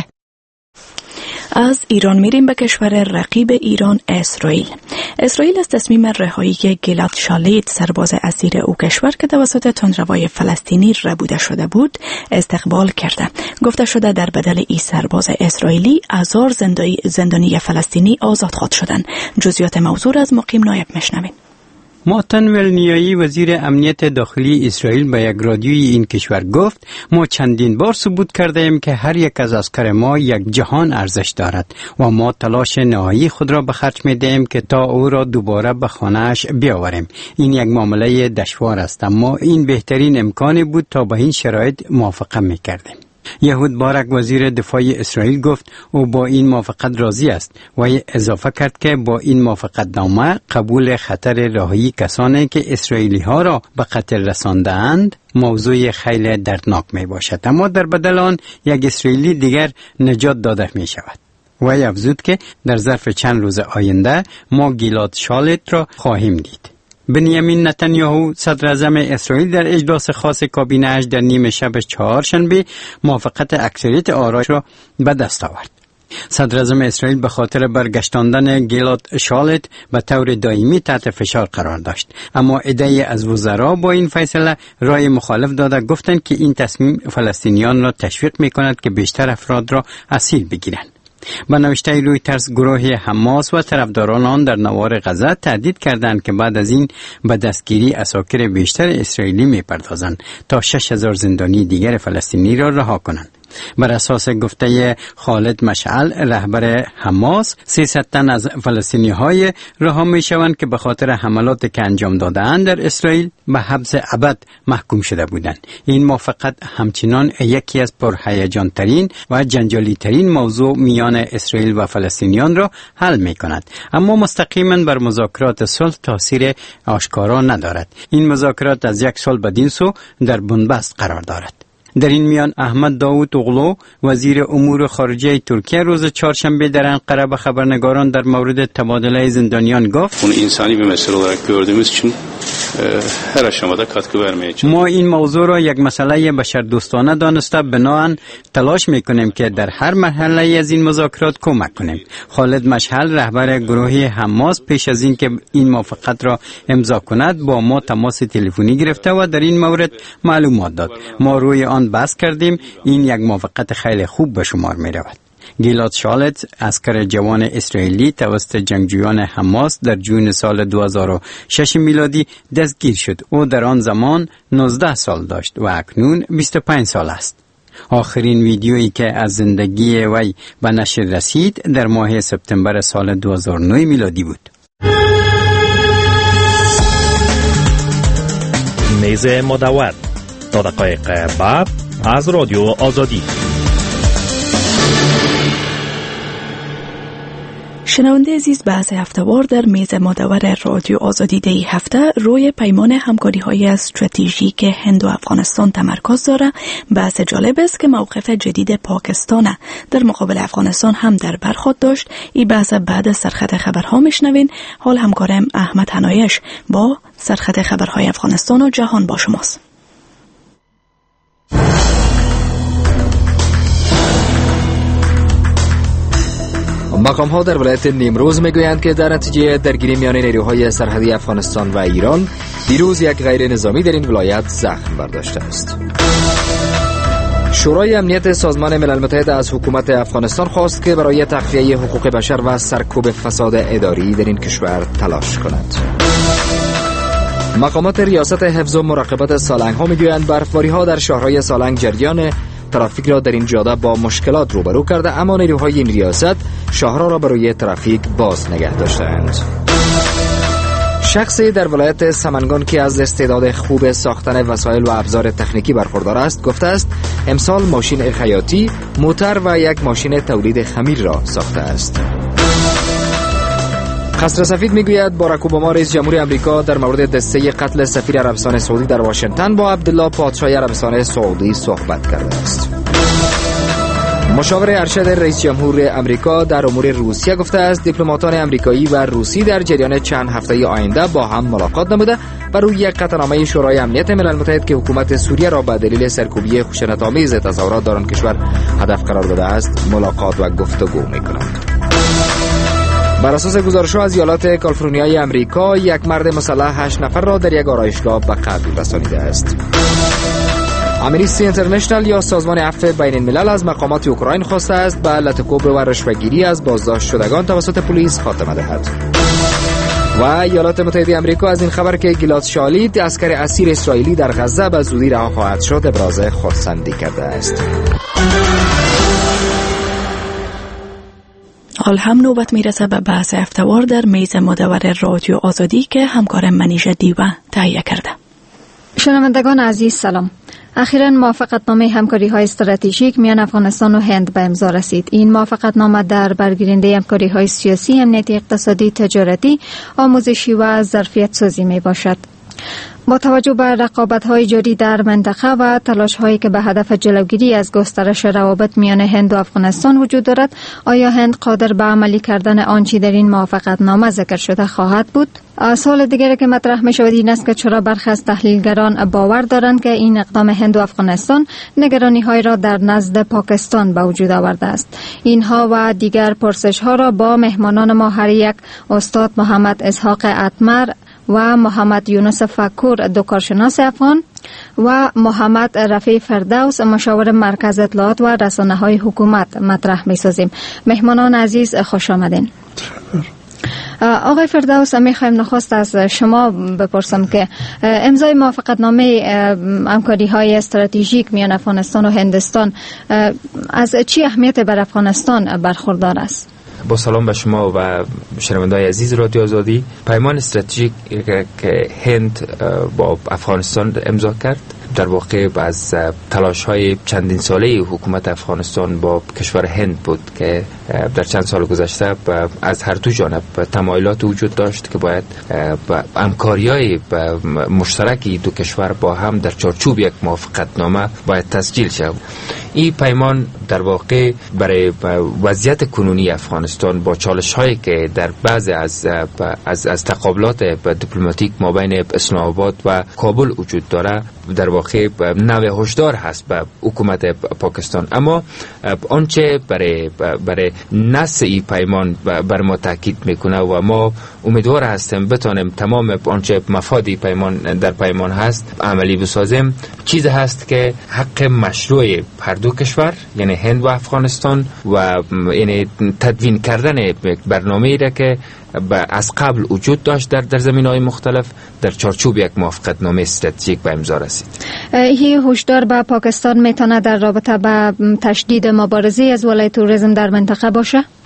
از ایران میریم به کشور رقیب ایران اسرائیل. اسرائیل از تصمیم رهایی گیلاد شالیت سرباز اسیر او کشور که توسط تندروای فلسطینی ربوده شده بود استقبال کرده. گفته شده در بدل این سرباز اسرائیلی هزار زندانی فلسطینی آزاد خواهد شدند. جزئیات موضوع از مقیم نایب میشنویم. ماتن ولنیایی وزیر امنیت داخلی اسرائیل به یک رادیوی این کشور گفت ما چندین بار ثبوت کرده ایم که هر یک از عسکر ما یک جهان ارزش دارد و ما تلاش نهایی خود را به خرج می دهیم که تا او را دوباره به خانه‌اش بیاوریم. این یک معامله دشوار است اما این بهترین امکانی بود تا به این شرایط موافقت می کردیم. یهود بارک وزیر دفاع اسرائیل گفت او با این موافقت راضی است و اضافه کرد که با این موافقت نامه قبول خطر رهایی کسانی که اسرائیلی ها را به قتل رسانده‌اند موضوع خیلی دردناک می باشد اما در بدل آن یک اسرائیلی دیگر نجات داده می شود. و افزود که در ظرف چند روز آینده ما گیلاد شالیت را خواهیم دید. بنیامین نتانیاهو صدر اعظم اسرائیل در اجلاس خاص کابینه اش در نیمه شب چهارشنبه موافقت اکثریت آرا را به دست آورد. صدر اعظم اسرائیل به خاطر برگشتاندن گیلاد شالیت به طور دائمی تحت فشار قرار داشت اما عده‌ای از وزرا با این فیصله رای مخالف داده گفتند که این تصمیم فلسطینیان را تشویق می‌کند که بیشتر افراد را اسیر بگیرند. با نوشته رویترز گروه حماس و طرفداران آن در نوار غزه تهدید کردند که بعد از این به دستگیری اساکر بیشتر اسرائیلی می‌پردازند تا شش هزار زندانی دیگر فلسطینی را رها کنند. بر اساس گفته خالد مشعل رهبر حماس سیصد تن از فلسطینی های رها می شوند که به خاطر حملاتی که انجام داده‌اند در اسرائیل به حبس ابد محکوم شده بودند. این موافقت همچنان یکی از پرهیجان ترین و جنجالی ترین موضوع میان اسرائیل و فلسطینیان را حل می کند اما مستقیما بر مذاکرات صلح تاثیر آشکارا ندارد. این مذاکرات از یک سال بدین سو در بنبست قرار دارد. در این میان احمد داوود اوغلو وزیر امور خارجه ترکیه روز چهارشنبه در انقره به خبرنگاران در مورد تبادله زندانیان گفت اون انسانی به مسئله olarak gördüğümüz için هر aşamada katkı vermeye çalışıyoruz. ما این موضوع را یک مسئله بشردوستانه دانسته بناهن تلاش میکنیم که در هر مرحله از این مذاکرات کمک کنیم. خالد مشعل رهبر گروه حماس پیش از این که این موافقت را امضا کند با ما تماس تلفنی گرفته و در این مورد معلومات داد. ما روی آن بحث کردیم. این یک موافقت خیلی خوب به شمار می رود. گیلاد شالیت عسکر جوان اسرائیلی توسط جنگجویان حماس در جون سال دو هزار و شش میلادی دستگیر شد. او در آن زمان نوزده سال داشت و اکنون بیست و پنج سال است. آخرین ویدیویی که از زندگی وی به نشر رسید در ماه سپتامبر سال دو هزار و نه میلادی بود. میز مدور تا دقایق بعد از رادیو آزادی. شنونده عزیز، بحث هفته‌وار در میز مدور رادیو آزادی دی هفته روی پیمان همکاری‌های استراتژیک هند و افغانستان تمرکز داره. بحث جالب است که موقف جدید پاکستان در مقابل افغانستان هم در بر خود داشت. این بحث بعد از سرخط خبرها میشنوین. حال همکارم احمد حنایش با سرخط خبرهای افغانستان و جهان با شماست. مقام ها در ولایت نیمروز میگویند که در نتیجه درگیری میان نیروهای سرحدی افغانستان و ایران دیروز یک غیر نظامی در این ولایت زخم برداشته است. شورای امنیت سازمان ملل متحد از حکومت افغانستان خواست که برای تخفیه حقوق بشر و سرکوب فساد اداری در این کشور تلاش کند. مقامات ریاست حفظ و مراقبت سالنگ ها میگویند برفباری ها در شهرهای سالنگ جریان ترافیک را در این جاده با مشکلات روبرو کرده، اما نیروهای این ریاست شهرها را برای ترافیک باز نگه داشتند. شخصی در ولایت سمنگان که از استعداد خوب ساختن وسایل و ابزار تکنیکی برخوردار است گفته است امسال ماشین خیاطی، موتر و یک ماشین تولید خمیر را ساخته است. قصر سفید میگوید باراک اوباما رئیس جمهور آمریکا در مورد دسته قتل سفیر عربستان سعودی در واشنگتن با عبدالله پادشاه عربستان سعودی صحبت کرده است. مشاور ارشد رئیس جمهور آمریکا در امور روسیه گفته است دیپلماتان آمریکایی و روسی در جریان چند هفته آینده با هم ملاقات نموده و روی یک قطعنامه شورای امنیت ملل متحد که حکومت سوریه را به دلیل سرکوبی خشونت‌آمیز تظاهرات در آن کشور هدف قرار داده است ملاقات و گفتگو می‌کنند. بر اساس گزارش‌ها از ایالات کالیفرنیای آمریکا یک مرد مسلح هشت نفر را در یک آرایشگاه به قتل رسانیده است. امنیستی اینترنشنال یا سازمان عفو بین الملل از مقامات اوکراین خواسته است به لطکوب و رشوه‌گیری از بازداشت شدگان توسط پلیس خاتمه دهد. و ایالات متحده آمریکا از این خبر که گیلاد شالیت عسکر اسیر اسرائیلی در غزه به زودی رها خواهد شد ابراز خرسندی کرده است. حال هم نوبت میرسه به بحث هفته‌وار در میز مدور رادیو آزادی که همکارم منیژه دیوه تهیه کرده. شنوندگان عزیز سلام. اخیراً موافقتنامه همکاری‌های استراتژیک میان افغانستان و هند به امضا رسید. این موافقتنامه در برگیرنده همکاری‌های سیاسی، امنیتی، اقتصادی، تجارتی، آموزشی و ظرفیت سازی میباشد. با توجه به رقابت‌های جاری در منطقه و تلاش‌هایی که به هدف جلوگیری از گسترش روابط میان هند و افغانستان وجود دارد، آیا هند قادر به عملی کردن آنچه در این موافقتنامه ذکر شده خواهد بود؟ سوال دیگری که مطرح می‌شود این است که چرا برخی از تحلیلگران باور دارند که این اقدام هند و افغانستان نگرانی‌های را در نزد پاکستان به وجود آورده است. اینها و دیگر پرسش‌ها را با مهمانان ما هر یک استاد محمد اسحاق اتمر و محمد یونس فکور دو کارشناس افغان و محمد رفیع فردوس مشاور مرکز اطلاعات و رسانه‌های حکومت مطرح می‌سازیم. مهمانان عزیز خوش آمدین. آقای فردوس، میخوایم نخست از شما بپرسم که امضای موافقتنامه همکاری‌های استراتژیک میان افغانستان و هندستان از چه اهمیت بر افغانستان برخوردار است؟ با سلام به شما و شنونده‌های عزیز رادیو آزادی. پیمان استراتژیک که هند با افغانستان امضا کرد در واقع از تلاش‌های چندین ساله حکومت افغانستان با کشور هند بود که در چند سال گذشته از هر دو جانب تمایلات وجود داشت که باید همکاری‌های مشترکی دو کشور با هم در چارچوب یک موافقتنامه باید تسجیل شود. این پیمان در واقع برای وضعیت کنونی افغانستان با چالش‌هایی که در بعض از از از تقابلات دیپلماتیک مابین اسلام آباد و کابل وجود داره در واقع نوع هشدار هست به حکومت پاکستان. اما آنچه برای برای نص این پیمان بر ما تاکید میکنه و ما امیدوار هستیم بتانیم تمام آنچه مفادی پیمان در پیمان هست عملی بسازیم، چیز هست که حق مشروع هر دو کشور یعنی هند و افغانستان و یعنی تدوین کردن برنامه‌ای را که از قبل وجود داشت در در زمینه‌های مختلف در چارچوب یک موافقتنامه استراتژیک به امضا رسید. این هشدار به پاکستان میتونه در رابطه با تشدید مبارزه از ولای توریسم در منطقه باشه؟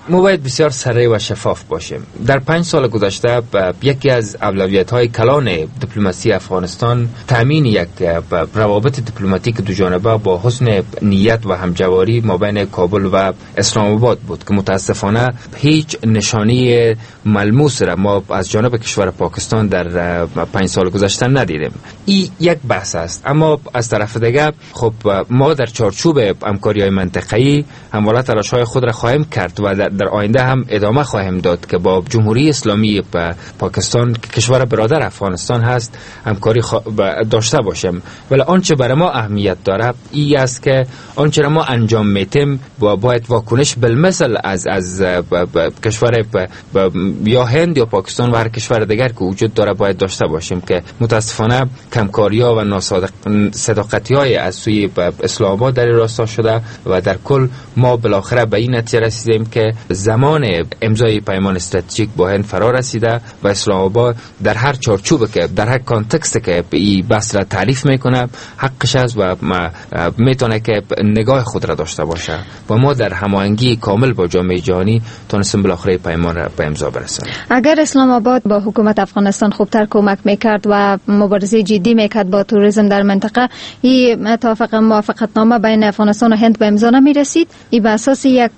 ما باید بسیار سریع و شفاف باشیم. در پنج سال گذشته یکی از اولویت‌های کلان دیپلماسی افغانستان تامین یک روابط دیپلماتیک دو جانبه با حسن نیت و همجواری مابین کابل و اسلام آباد بود که متاسفانه هیچ نشانی ملموس را ما از جانب کشور پاکستان در پنج سال گذشته ندیدیم. این یک بحث است. اما از طرف دیگر خب ما در چارچوب همکاری‌های منطقه‌ای همواره تلاش‌های خود را خواهیم کرد و در, در آینده هم ادامه خواهیم داد که با جمهوری اسلامی پاکستان که کشور برادر افغانستان هست همکاری داشته باشیم. ولی آنچه برای ما اهمیت داره این است که آنچه را ما انجام میتیم با باید واکنش بالمثل از از کشور یا هند یا پاکستان و هر کشور دیگر که وجود داره باید داشته باشیم که متاسفانه کمکاری‌ها و ناصداقتی‌های از سوی اسلام آباد در راستا شده و در کل ما بالاخره به این نتیجه رسیدیم که زمان امضای پیمان استراتژیک با هند فرا رسیده و اسلام آباد در هر چارچوب که در هر کانتکست که این بحث را تعریف میکنه حقش است و میتونه که نگاه خود را داشته باشه و ما در هماهنگی کامل با جامعه جهانی تونستیم بالاخره پیمان را به امضا برسانیم. اگر اسلام آباد با حکومت افغانستان خوبتر کمک میکرد و مبارزه جدی میکرد با توریسم در منطقه، این توافق موافقتنامه بین افغانستان و هند به امضا نمیرسید. این به اساس یک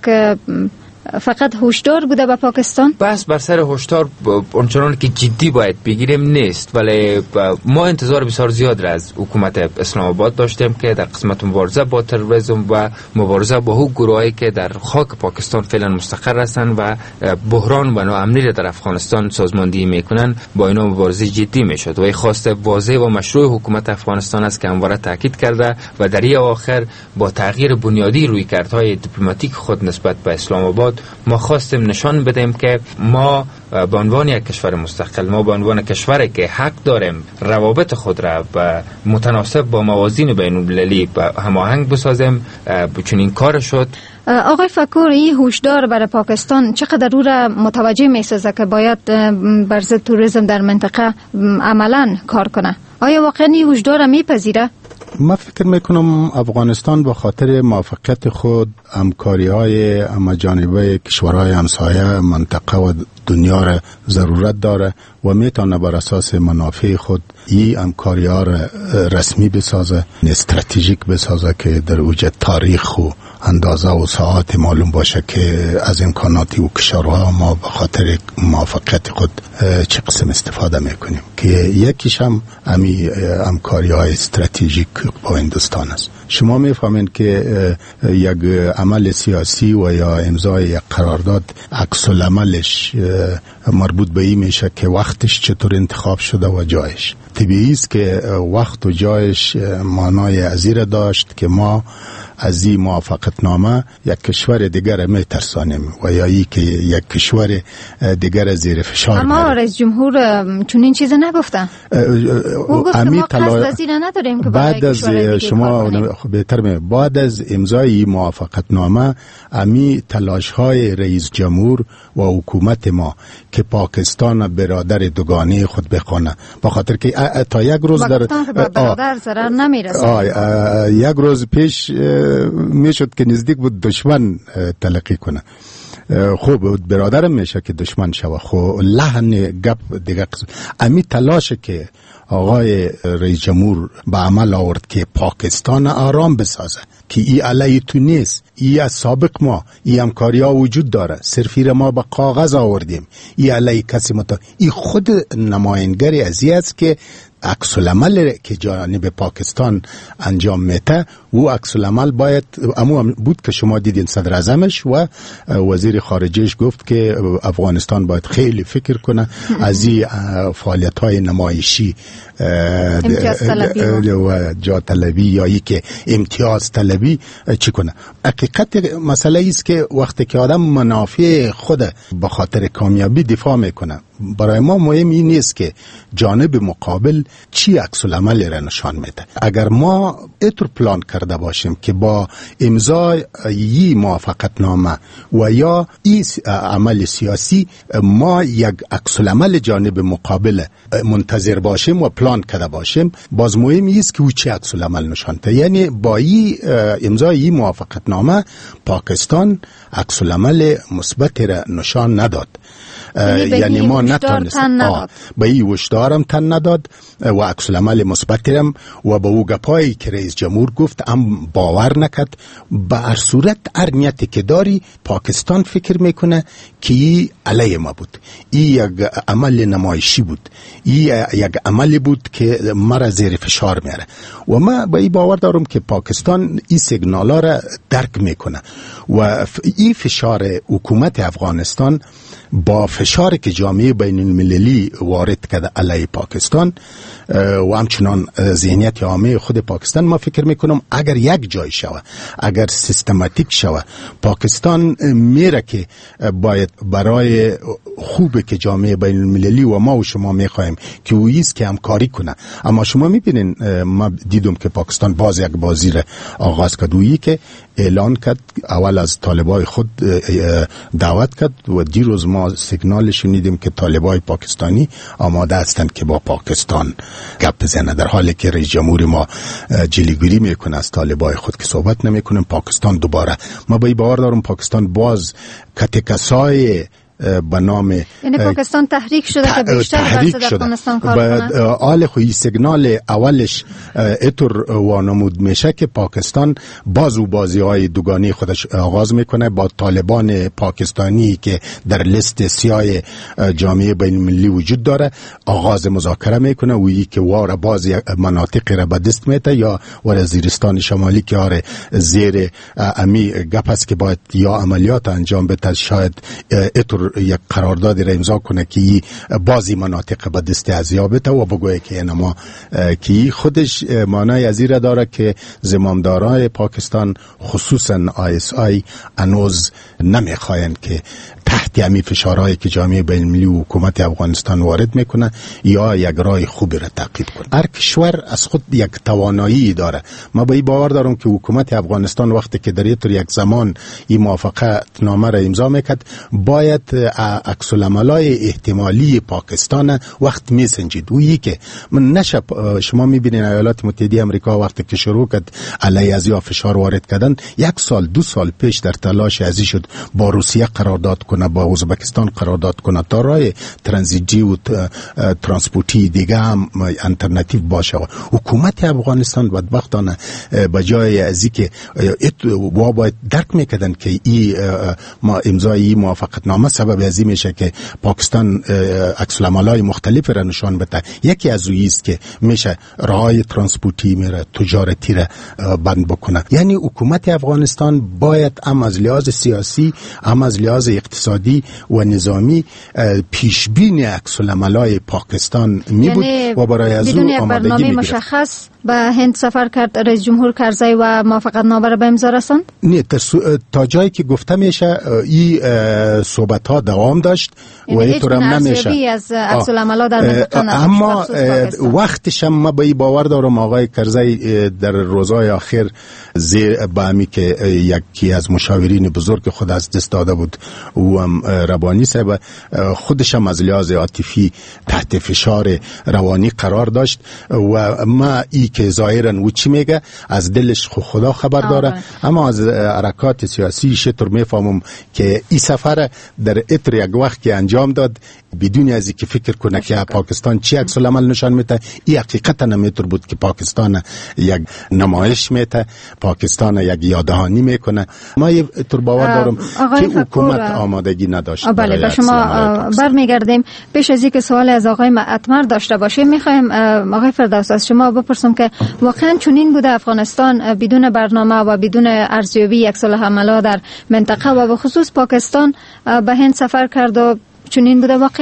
فقط هشدار بوده به پاکستان؟ بس بر سر هشدار اونچنان که جدی باید بگیریم نیست، ولی ما انتظار بسیار زیاد را از حکومت اسلام آباد داشتیم که در قسمت مبارزه با تروریسم و مبارزه با هو گروهایی که در خاک پاکستان فعلا مستقر هستند و بحران و ناامنی را در افغانستان سازماندهی میکنن با اینا مبارزه جدی میشد و خواست واضح و مشروع حکومت افغانستان است که همواره تاکید کرده و در این آخر با تغییر بنیادی رویکردهای دیپلماتیک خود نسبت به اسلام آباد ما خواستیم نشان بدیم که ما به عنوان یک کشور مستقل، ما به عنوان کشوری که حق داریم روابط خود را به متناسب با موازین بین المللی هماهنگ بسازیم، چون این کار شد. آقای فکور، این هشدار برای پاکستان چقدر او را متوجه میسازه که باید بر ضد توریسم در منطقه عملا کار کنه؟ آیا واقعا این هشدار را میپذیره؟ من فکر میکنم افغانستان به خاطر موفقیت خود همکاری های اما جانبه کشورهای همسایه منطقه و دنیا را ضرورت داره و میتونه بر اساس منافع خود این همکاری ها را رسمی بسازه، استراتژیک بسازه که در اوج تاریخ و اندازه و ساعت معلوم باشه که از امکاناتی و کشورها ما به خاطر موفقیت خود چه قسم استفاده میکنیم که یکیش هم امی همکاری های استراتژیک با هندوستان است. شما میفهمین که یک عمل سیاسی و یا امضای یک قرارداد عکس العملش مربوط به این میشه که وقتش چطور انتخاب شده و جایش. طبیعی است که وقت و جایش معنای ازیر داشت که ما از این موافقتنامه یک کشور دیگر میترسانیم و یا ای که یک کشور دیگر زیر فشار. اما رئیس جمهور چون این چیز نگفتن. او گفت ما قصد از این نداریم که بعد از شما بهتر می بعد از امضای موافقتنامه امی تلاش های رئیس جمهور و حکومت ما که پاکستان برادر دوگانه خود بخونه، با خاطر که تا یک روز در برادر ضرر نمیرسه. یک روز پیش میشد که نزدیک بود دشمن تلقی کنه. خوب برادرم میشه که دشمن شوه. خب لحن گپ دیگه قسم. امی تلاشه که آقای رئیس جمهور به عمل آورد که پاکستان آرام بسازه که ای علیه تو نیست، ای از سابق ما ای همکاری ها وجود داره، صرفی ما به کاغذ آوردیم، ای علیه کسی متا ای خود نماینگری از این است که عکس العمل که جانب پاکستان انجام میده و عکس العمل باید امو بود که شما دیدین صدر اعظمش و وزیر خارجهش گفت که افغانستان باید خیلی فکر کنه از این فعالیت های نمایشی امتیاز طلبی و جا طلبی یا ای که امتیاز طلبی چی کنه. حقیقت مسئله است که وقتی که آدم منافع خود به خاطر کامیابی دفاع میکنه برای ما مهم این نیست که جانب مقابل چی عکس العمل را نشان میده. اگر ما اتر پلان کرده باشیم که با امضای این موافقت نامه و یا این عمل سیاسی ما یک عکس العمل جانب مقابل منتظر باشیم و پلان کرده باشیم، باز مهم است که او چه عکس العمل نشان ده. یعنی با این امضای این موافقت نامه پاکستان عکس العمل مثبت را نشان نداد. یعنی ما نتونست به این وشدارم تن نداد و عکس العمل مثبتم و به او گپایی که رئیس جمهور گفت هم باور نکرد. به هر صورت هر نیتی که داری پاکستان فکر میکنه که این علیه ما بود، این یک عمل نمایشی بود، این یک عملی بود که مرا زیر فشار میاره و ما به این باور دارم که پاکستان این سیگنالا را درک میکنه و این فشار حکومت افغانستان با فشاری که جامعه بین المللی وارد کرده علیه پاکستان و همچنان ذهنیت عامه خود پاکستان، ما فکر میکنم اگر یک جای شوه، اگر سیستماتیک شوه، پاکستان میره که باید برای خوبه که جامعه بین المللی و ما و شما میخوایم که او ایست که همکاری کنه. اما شما میبینین ما دیدم که پاکستان باز یک بازی را آغاز کرد، اویی که اعلان کرد اول از طالبای خود دعوت کرد و دیروز ما سیگنال شنیدیم که طالبای پاکستانی آماده هستند که با پاکستان گپ بزنه، در حالی که رئیس جمهور ما جلوگیری میکنه از طالبای خود که صحبت نمیکنه. پاکستان دوباره، ما به این باور دارم پاکستان باز کتکسای به نام یعنی پاکستان تحریک شده که بیشتر برسه در افغانستان کار کنه. آل خوی سیگنال اولش اتر وانمود میشه که پاکستان باز و بازی های دوگانی خودش آغاز میکنه با طالبان پاکستانی که در لیست سیاه جامعه بین المللی وجود داره، آغاز مذاکره میکنه و یکی که واره باز مناطق را به دست میته یا وزیرستان شمالی که آره زیر امی گپ است که باید یا عملیات انجام بده، شاید اتر یک قراردادی را امضا کنه که بازی مناطق به دست ازیابته و بگویه که انما که خودش معنای از این را داره که زمامدارای پاکستان خصوصا آی اس آی انوز نمیخواین که تحت همی فشارهایی که جامعه بین المللی و حکومت افغانستان وارد میکنه یا یک راه خوبی را تعقیب کنه. هر کشور از خود یک توانایی داره. ما به این باور دارم که حکومت افغانستان وقتی که در یک زمان این موافقت نامه را امضا میکرد باید عکس العملای احتمالی پاکستان وقت میسنجید. و یکی که من نشه شما میبینین ایالات متحده آمریکا وقتی که شروع کرد علیه از یا فشار وارد کردن، یک سال دو سال پیش در تلاش ازی شد با روسیه قرارداد کنه، با ازبکستان قرارداد کنه تا راه ترانزیتی و ترانسپورتی دیگه هم الټرناتیو باشه. حکومت افغانستان بدبختانه بجای ازی که وا باید درک میکردن که این ما امضای موافقت نامه سبب ازی میشه که پاکستان عکس العملای مختلف را نشان بده. یکی از اویی است که میشه راهای ترانسپورتی میره تجارتی را بند بکنه. یعنی حکومت افغانستان باید هم از لحاظ سیاسی هم از لحاظ اقتصادی و نظامی پیشبینی عکس العملای پاکستان می بود یعنی و برای از بدون او یک آمادگی برنامه می مشخص به هند سفر کرد رئیس جمهور کرزی و موافقت نامه را به امضا رساند؟ نه، تا جایی که گفته میشه این صحبت ها دوام داشت و اینطور هم نمیشه از عکس العملا در منطقه نداشت. اما وقتش هم ما به این باور دارم آقای کرزی در روزهای آخر زیر بامی که یکی از مشاورین بزرگ خود از دست داده بود و هم ربانی صاحب خودش هم از لحاظ عاطفی تحت فشار روانی قرار داشت و ما ای که ظاهرا و چی میگه از دلش خدا خبر داره آه. اما از حرکات سیاسی شطور میفهمم که این سفر در اتر یک وقت که انجام داد بدون از اینکه فکر کنه که پاکستان چی عکس العمل نشان میده، این حقیقتا نمیتر بود که پاکستان یک نمایش میده، پاکستان یک یاددهانی میکنه. ما یه طور باور دارم که حکومت آمادگی نداشت. بله، به شما برمیگردیم. پیش از اینکه سوال از آقای اتمر داشته باشیم میخوایم آقای فردوس از شما بپرسم که واقعا چنین بوده افغانستان بدون برنامه و بدون ارزیابی یک صلح عملا در منطقه و به خصوص پاکستان به هند سفر کرد و چنین بوده واقعا؟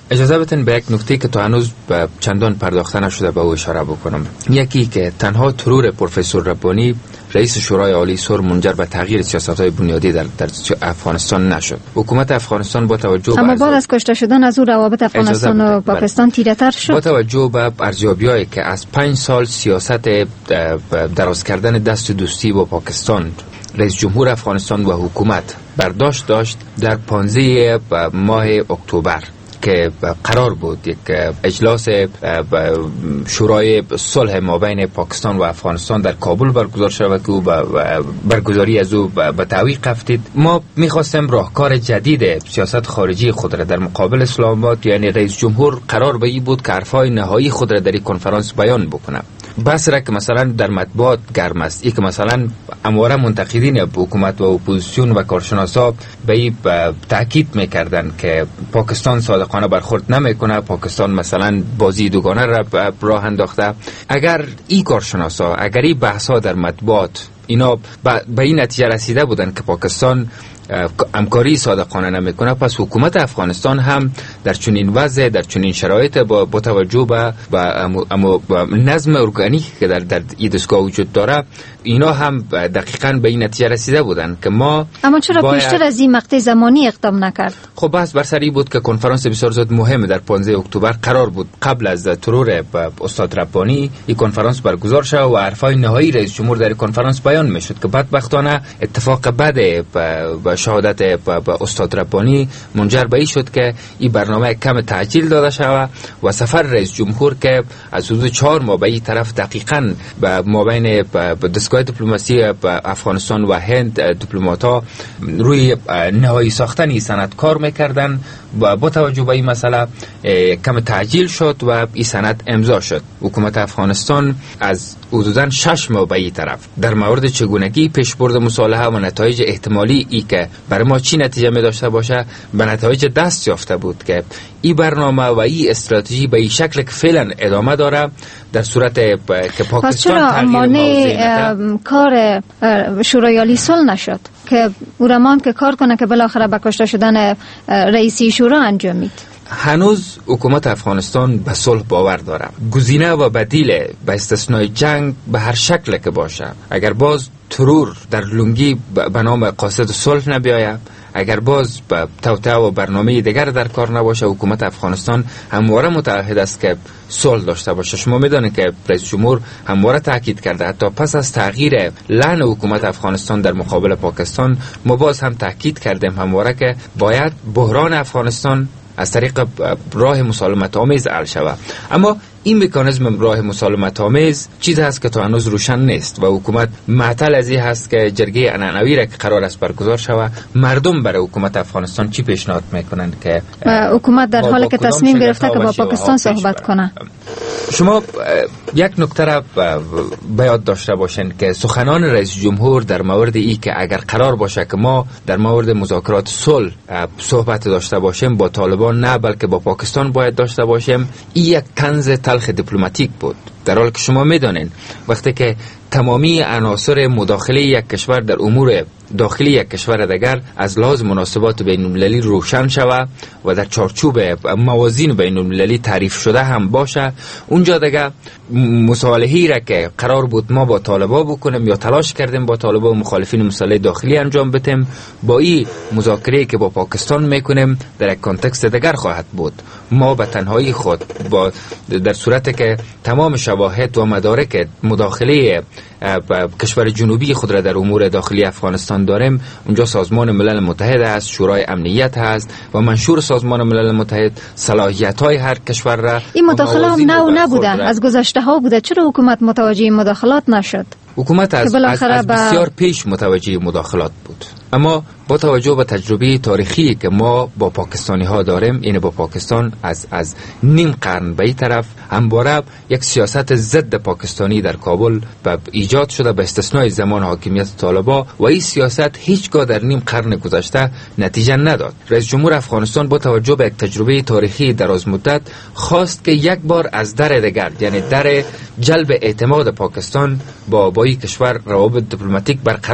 اجازه بدین به یک نکته که تا هنوز به چندان پرداخته نشده به او اشاره بکنم. یکی که تنها ترور پروفسور ربانی رئیس شورای عالی سر منجر به تغییر سیاست‌های بنیادی در, در افغانستان نشد. حکومت افغانستان با توجه اما بعد از کشته شدن از او روابط افغانستان و پاکستان تیره‌تر شد. با توجه به ارزیابی‌هایی که از پنج سال سیاست دراز کردن دست دوستی با پاکستان رئیس جمهور افغانستان و حکومت برداشت داشت، در پانزده ماه اکتبر که قرار بود یک اجلاس شورای صلح مابین پاکستان و افغانستان در کابل برگزار شود که برگزاری از او به تعویق افتید، ما میخواستیم راهکار جدید سیاست خارجی خود را در مقابل اسلام آباد، یعنی رئیس جمهور قرار به این بود که حرفای نهایی خود را در این کنفرانس بیان بکنه. بس را که مثلا در مطبوعات گرم است، ای که مثلا امواره منتقدین حکومت و اپوزیسیون و کارشناسا به این تاکید میکردن که پاکستان صادقانه برخورد نمیکنه، پاکستان مثلا بازی دوگانه را راه انداخته. اگر این کارشناسا، اگر این بحثا در مطبوعات اینا به این نتیجه رسیده بودن که پاکستان همکاری صادقانه نمیکنه، پس حکومت افغانستان هم در چنین وضع، در چنین شرایط با, با توجه به با نظم ارگانیک که در در این دستگاه وجود داره، اینا هم دقیقاً به این نتیجه رسیده بودن که ما اما چرا باید... پیشتر از این مقطع زمانی اقدام نکرد؟ خب بس بر سر این بود که کنفرانس بسیار زیاد مهم در پانزده اکتبر قرار بود قبل از ترور استاد ربانی این کنفرانس برگزار شد و حرفای نهایی رئیس جمهور در کنفرانس بیان میشد که بدبختانه اتفاق بد با شهادت با استاد ربانی منجر به این شد که این برنامه کم تعجیل داده شود و سفر رئیس جمهور که از حدود چهار ماه به این طرف دقیقاً به مابین دستگاه دیپلماسی افغانستان و هند دیپلمات‌ها روی نهایی ساختن این سند کار میکردن و با توجه به این مسئله کم تعجیل شد و این سند امضا شد. حکومت افغانستان از حدوداً شش ماه به این طرف در مورد چگونگی پیشبرد مصالحه و نتایج احتمالی ای که برای ما چی نتیجه می داشته باشه به نتایج دست یافته بود که این برنامه و این استراتژی به این شکل که فعلا ادامه داره، در صورت که پاکستان تغییر مانع کار شورای عالی صلح نشد که اورمان که کار کنه که بالاخره به کشته شدن رئیسی شورا انجامید. هنوز حکومت افغانستان به صلح باور داره. گزینه و بدیل به استثنای جنگ به هر شکل که باشه، اگر باز ترور در لنگی به نام قاصد صلح نبیاید، اگر باز به توطئه و برنامه دیگر در کار نباشه، حکومت افغانستان همواره متعهد است که صلح داشته باشه. شما میدونید که رئیس جمهور همواره تاکید کرده حتی پس از تغییر لحن حکومت افغانستان در مقابل پاکستان، ما باز هم تاکید کردیم همواره که باید بحران افغانستان از طریق راه مسالمت آمیز حل شود. اما این مکانیزم راه مسالمت آمیز چیزی هست که تا هنوز روشن نیست و حکومت معطل از این هست که جرگه عنعنوی را که قرار است برگزار شود، مردم برای حکومت افغانستان چی پیشنهاد میکنند که حکومت در حالی که تصمیم گرفته که با پاکستان صحبت کنه؟ شما یک نکته را به یاد داشته باشین که سخنان رئیس جمهور در مورد ای که اگر قرار باشه که ما در مورد مذاکرات صلح صحبت داشته باشیم با طالبان، نه بلکه با پاکستان باید داشته باشیم، این یک طنز تلخ دیپلماتیک بود، در حالی که شما میدونین وقتی که تمامی عناصر مداخله یک کشور در امور داخلی یک کشور دیگر از لحاظ مناسبات بین المللی روشن شود و در چارچوب موازین بین المللی تعریف شده هم باشه، اونجا دیگه مصالحه‌ای را که قرار بود ما با طالبا بکنیم یا تلاش کردیم با طالبا و مخالفین مصالحه داخلی انجام بدیم، با این مذاکره که با پاکستان میکنیم در یک کانتکست دیگر خواهد بود. ما به تنهایی خود با در صورتی که تمام شواهد و مدارک مداخله کشور جنوبی خود را در امور داخلی افغانستان داریم، اونجا سازمان ملل متحد است، شورای امنیت هست و منشور سازمان ملل متحد صلاحیت های هر کشور را. این مداخله هم نو نبوده، از گذشته ها بوده. چرا حکومت متوجه مداخلات نشد؟ حکومت از, از, از بسیار پیش متوجه مداخلات بود، اما با توجه به تجربه تاریخی که ما با پاکستانی ها داریم، یعنی با پاکستان از از نیم قرن به این طرف همواره یک سیاست ضد پاکستانی در کابل به ایجاد شده به استثنای زمان حاکمیت طالبا و این سیاست هیچگاه در نیم قرن گذشته نتیجه نداد. رئیس جمهور افغانستان با توجه به یک تجربه تاریخی دراز مدت خواست که یک بار از در دیگر، یعنی در جلب اعتماد پاکستان با با این کشور روابط دیپلماتیک برقرار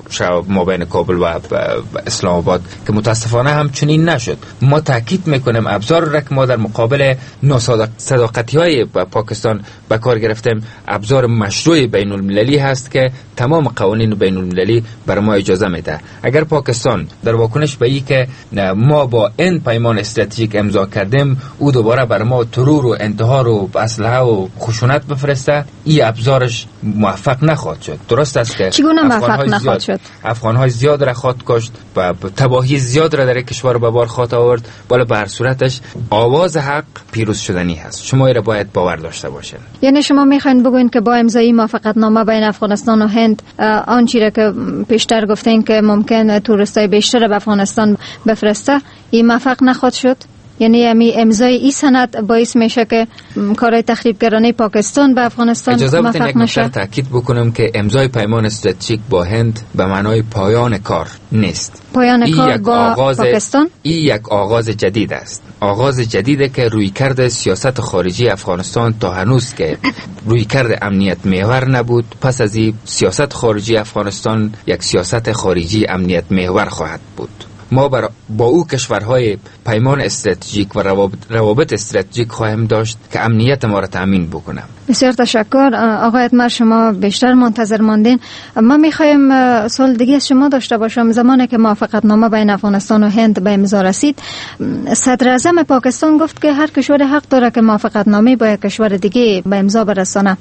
ما بین کابل و اسلام آباد که متاسفانه همچنین نشد. ما تاکید میکنیم ابزار را که ما در مقابل ناصداقتی های پاکستان به کار گرفتیم ابزار مشروع بین المللی هست که تمام قوانین بین المللی بر ما اجازه میده. اگر پاکستان در واکنش به این که ما با این پیمان استراتژیک امضا کردیم او دوباره بر ما ترور و انتحار و اسلحه و خشونت بفرسته، این ابزارش موفق نخواهد شد. درست است که چگونه موفق نخواهد شد؟ افغان‌های زیاد را خواهد کشت و تباهی زیاد را در کشور به بار خواهد آورد، ولی به هر صورتش آواز حق پیروز شدنی هست. شما را باید باور داشته باشین. یعنی شما میخواین بگوین که با امضای موافقتنامه بین افغانستان و هند آنچه را که پیشتر گفتین که ممکن توریستای بیشتر به افغانستان بفرسته این موفق نخواهد شد؟ یعنی امی امضای این سند باعث میشه که کارهای تخریبگرانه پاکستان به افغانستان اجازه موفق بدین یک نکته تاکید بکنم که امضای پیمان استراتژیک با هند به معنای پایان کار نیست. پایان کار با آغاز پاکستان این یک آغاز جدید است. آغاز جدیده که رویکرد سیاست خارجی افغانستان تا هنوز که رویکرد امنیت محور نبود، پس از این سیاست خارجی افغانستان یک سیاست خارجی امنیت محور خواهد بود. ما با او کشورهای پیمان استراتژیک و روابط, روابط استراتژیک خواهیم داشت که امنیت ما را تامین بکنه. بسیار تشکر آقای اتمر، شما بیشتر منتظر ماندین. ما میخوایم سوال دیگه از شما داشته باشم. زمانی که موافقتنامه بین افغانستان و هند به امضا رسید، صدر اعظم پاکستان گفت که هر کشور حق داره که موافقتنامه با یک کشور دیگه به امضا برسانه.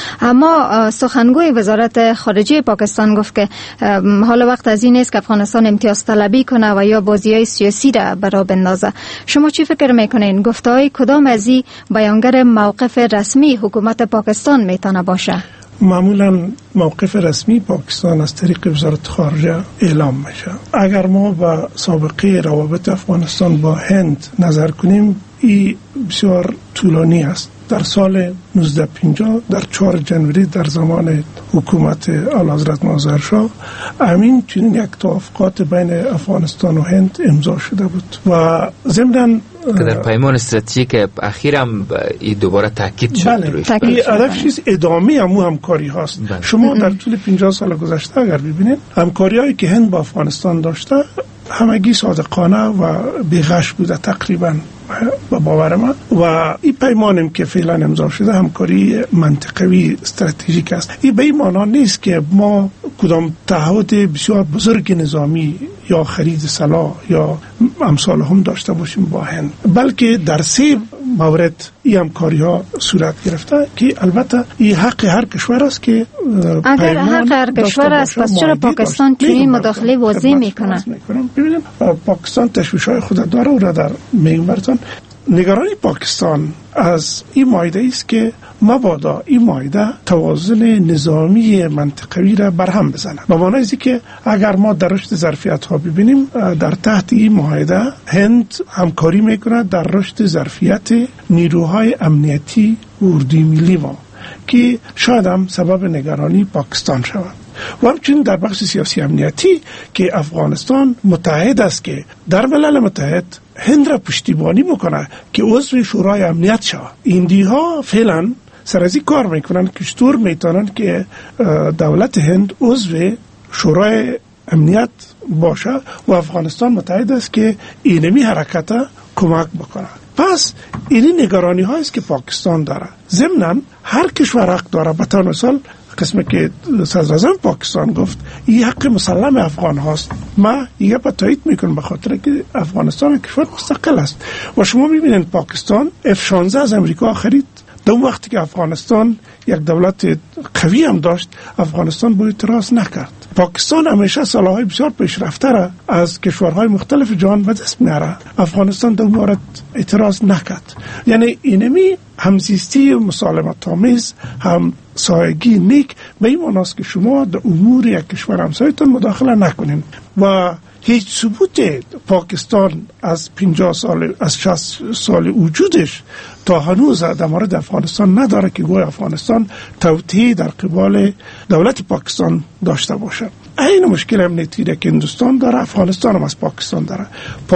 اما سخنگوی وزارت خارجه پاکستان گفت که حالا وقت از این نیست که افغانستان امتیاز طلبی کنه و یا بازی‌های سیاسی را برا بندازه. شما چی فکر میکنین؟ گفته‌های کدام از این بیانگر موقف رسمی حکومت پاکستان میتونه باشه؟ معمولا موقف رسمی پاکستان از طریق وزارت خارجه اعلام میشه. اگر ما با سابقه روابط افغانستان با هند نظر کنیم، این بسیار طولانی است. در سال نوزده پنجاه در چهار جنوری در زمان حکومت اعلیحضرت ناظر شاه همین چنین یک توافقات بین افغانستان و هند امضا شده بود و ضمن که در پیمان استراتژیک اخیر هم این دوباره تاکید شد. بله، این هدف چیز ادامه همو همکاری هاست. بله. شما در طول پنجاه سال گذشته اگر ببینید همکاری هایی که هند با افغانستان داشته همگی صادقانه و بیغش بوده تقریبا با باور من، و این پیمانم که فعلا امضا شده همکاری منطقوی استراتژیک است. این به این معنا نیست که ما کدام تعهد بسیار بزرگ نظامی یا خرید سلاح یا امثال هم داشته باشیم با هند، بلکه در سه مورد این همکاری ها صورت گرفته که البته این حق هر کشور است که اگر حق هر کشور است پس چرا پاکستان چنین مداخله واضح میکنه؟ ببینید پاکستان تشویش های خود داره و را در میگم براتون. نگرانی پاکستان از این معاهده است که مبادا این معاهده توازن نظامی منطقوی را برهم بزنه. به معنای است که اگر ما در رشد ظرفیت ها ببینیم، در تحت این معاهده هند همکاری میکنه در رشد ظرفیت نیروهای امنیتی و اردوی ملی ما که شاید هم سبب نگرانی پاکستان شود. و همچنین در بخش سیاسی امنیتی که افغانستان متحد است که در ملل متحد هند را پشتیبانی بکنه که عضو شورای امنیت شود. ایندی ها فعلا سر از این کار میکنن که چطور میتونن که دولت هند عضو شورای امنیت باشه و افغانستان متحد است که اینمی حرکت کمک بکنه. پس این نگرانی هاییست که پاکستان داره. ضمناً هر کشور حق داره. به طور مثال قسمی که صدر اعظم پاکستان گفت این حق مسلم افغان هاست. ما یه با تایید میکنم به خاطر که افغانستان کشور مستقل است و شما میبینید پاکستان اف شانزده از امریکا خرید. در اون وقتی که افغانستان یک دولت قوی هم داشت، افغانستان با اعتراض نکرد. پاکستان همیشه سلاح‌های بسیار پیشرفته را از کشورهای مختلف جهان به دست میاره. افغانستان در اون مورد اعتراض نکرد. یعنی اینمی همزیستی مسالمت آمیز، هم سایگی نیک به این معناست که شما در امور یک کشور همسایتون مداخله نکنین و هیچ ثبوت پاکستان از پنجاه سال از شصت سال وجودش تا هنوز در مورد افغانستان نداره که گویا افغانستان توطئه در قبال دولت پاکستان داشته باشه. این مشکل امنیتی که هندوستان داره، افغانستان هم از پاکستان داره.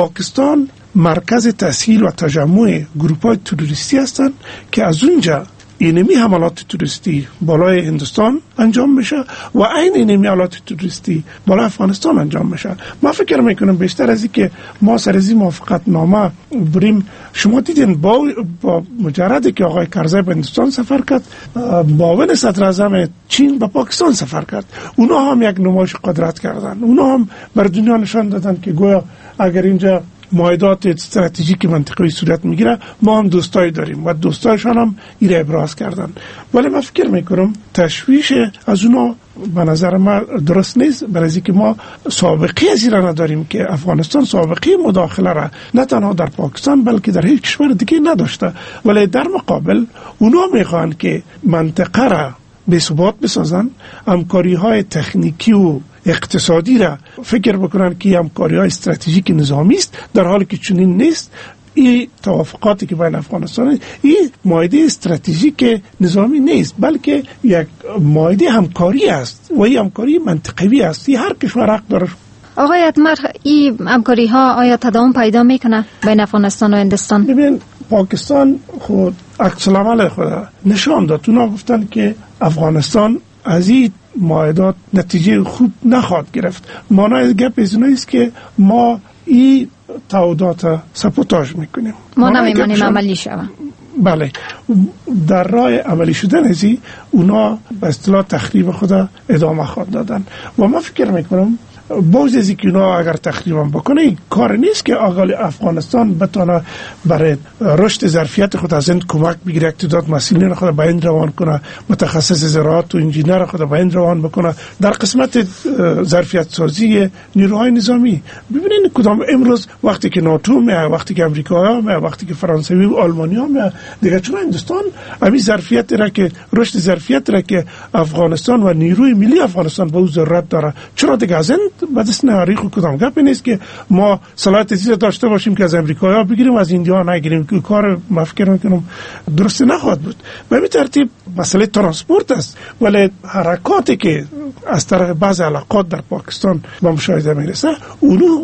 پاکستان مرکز تسهیل و تجمع گروپ‌های تروریستی هستند که از اونجا اینمی حملات توریستی بالای هندوستان انجام میشه و این اینمی حملات توریستی بالای افغانستان انجام میشه. ما فکر میکنم بیشتر از این که ما سر از این موافقت نامه بریم، شما دیدین با, با مجردی که آقای کرزی به هندوستان سفر کرد، معاون صدر اعظم چین به پاکستان سفر کرد، اونا هم یک نمایش قدرت کردن، اونا هم بر دنیا نشان دادن که گویا اگر اینجا معاهدات استراتژیک منطقه‌ای صورت میگیره ما هم دوستایی داریم و دوستایشان هم ایره ابراز کردن. ولی من فکر میکنم تشویش از اونا به نظر من درست نیست، برای اینکه ما سابقه از این نداریم که افغانستان سابقه مداخله را نه تنها در پاکستان بلکه در هیچ کشور دیگه نداشته. ولی در مقابل اونا میخوان که منطقه را به ثبات بسازن، همکاری های تکنیکی و اقتصادی را فکر بکنن که همکاری های استراتژیک نظامی است، در حالی که چنین نیست. این توافقاتی که بین افغانستان، این معاهده استراتژیک نظامی نیست بلکه یک معاهده همکاری است و این همکاری منطقوی است. این هر کشور حق داره. آقای اتمر، این همکاری ها آیا تداوم پیدا میکنه بین افغانستان و هندوستان؟ ببین پاکستان خود عکس العمل خود نشان داد. اونا گفتن که افغانستان از این معاهدات نتیجه خوب نخواهد گرفت. معنای گپ از اینه است که ما این تعهدات ساپوتاژ میکنیم، ما نمیمانیم عملی شود. بله، در راه عملی شدن ازی اونا به اصطلاح تخریب خود ادامه خواهد دادن و ما فکر میکنم باز از اینکه اونا اگر تخریبم بکنه این کار نیست که اقل افغانستان بتونه برای رشد ظرفیت خود از این کمک بگیره، اقتدار مسئولین خود به این روان کنه، متخصص زراعت و انجینر خود به این روان بکنه در قسمت ظرفیت سازی نیروهای نظامی. ببینید کدام امروز وقتی که ناتو میه، وقتی که امریکا میه، وقتی که فرانسوی و آلمانی میه، دیگه چرا هندوستان همین ظرفیت را که رشد ظرفیت را که افغانستان و نیروی ملی افغانستان به او ضرورت داره، چرا دیگه از این بدست نهاری خود کدام گپ نیست که ما صلاحیت زیر داشته باشیم که از امریکا بگیریم از ایندیا نگیریم، که کار مفکر میکنم درست نخواهد بود. به این ترتیب مسئله ترانسپورت است، ولی حرکاتی که از طرف بعض علاقات در پاکستان به مشاهده میرسه اونو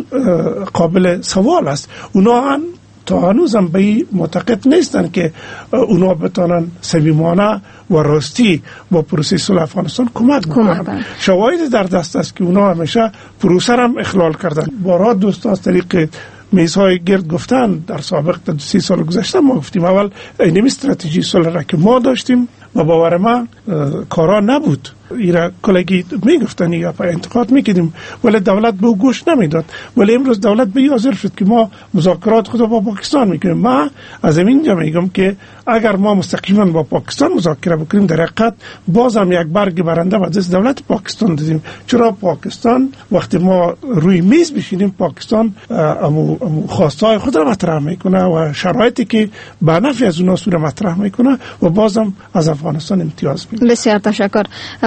قابل سوال است. اونا هم تا هنوز هم به این معتقد نیستن که اونا بتانن صمیمانه و راستی با پروسه صلح افغانستان کمک بکنن. شواهد در دست است که اونا همیشه پروسه هم اخلال کردن. بارها دوستان از طریق میزهای گرد گفتن در سابق در سی سال گذشته ما گفتیم اول اینمی استراتژی صلح را که ما داشتیم و باور ما کارا نبود، ایرا کلگی میگفتن یا پا انتقاد میکردیم ولی دولت به او گوش نمیداد. ولی امروز دولت به حاضر شد که ما مذاکرات خود با پاکستان میکنیم. ما از اینجا میگم که اگر ما مستقیما با پاکستان مذاکره بکنیم در حقیقت باز هم یک برگ برنده به دست دولت پاکستان دادیم. چرا پاکستان وقتی ما روی میز بشینیم پاکستان امو خواستای خود را مطرح میکنه و شرایطی که به نفع از اونها سوره مطرح میکنه و بازم از افغانستان امتیاز میگیره. بسیار تشکر.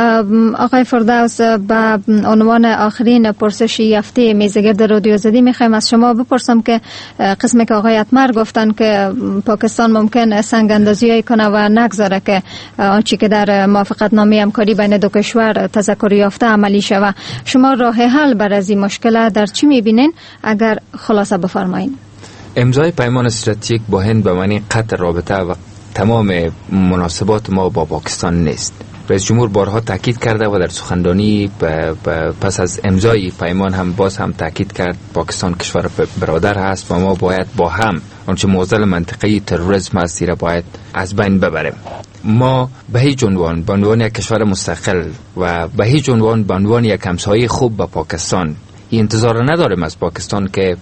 آقای فردوس، به عنوان آخرین پرسش هفته میزگرد رادیو آزادی میخوایم از شما بپرسم که قسمی که آقای اتمر گفتن که پاکستان ممکن سنگ اندازی کنه و نگذاره که آنچه که در موافقت نامه همکاری بین دو کشور تذکر یافته عملی شود، شما راه حل بر از این مشکل در چی میبینین؟ اگر خلاصه بفرمایین. امضای پیمان استراتژیک با هند به معنی قطع رابطه و تمام مناسبات ما با پاکستان نیست. رئیس جمهور بارها تاکید کرده و در سخنرانی پس از امضای پیمان هم باز هم تاکید کرد پاکستان کشور برادر هست و ما باید با هم آنچه معضل منطقه‌ای تروریسم هست را باید از بین ببریم. ما به هیچ عنوان به عنوان یک کشور مستقل و به هیچ عنوان به عنوان یک همسایه خوب با پاکستان این انتظار نداریم از پاکستان که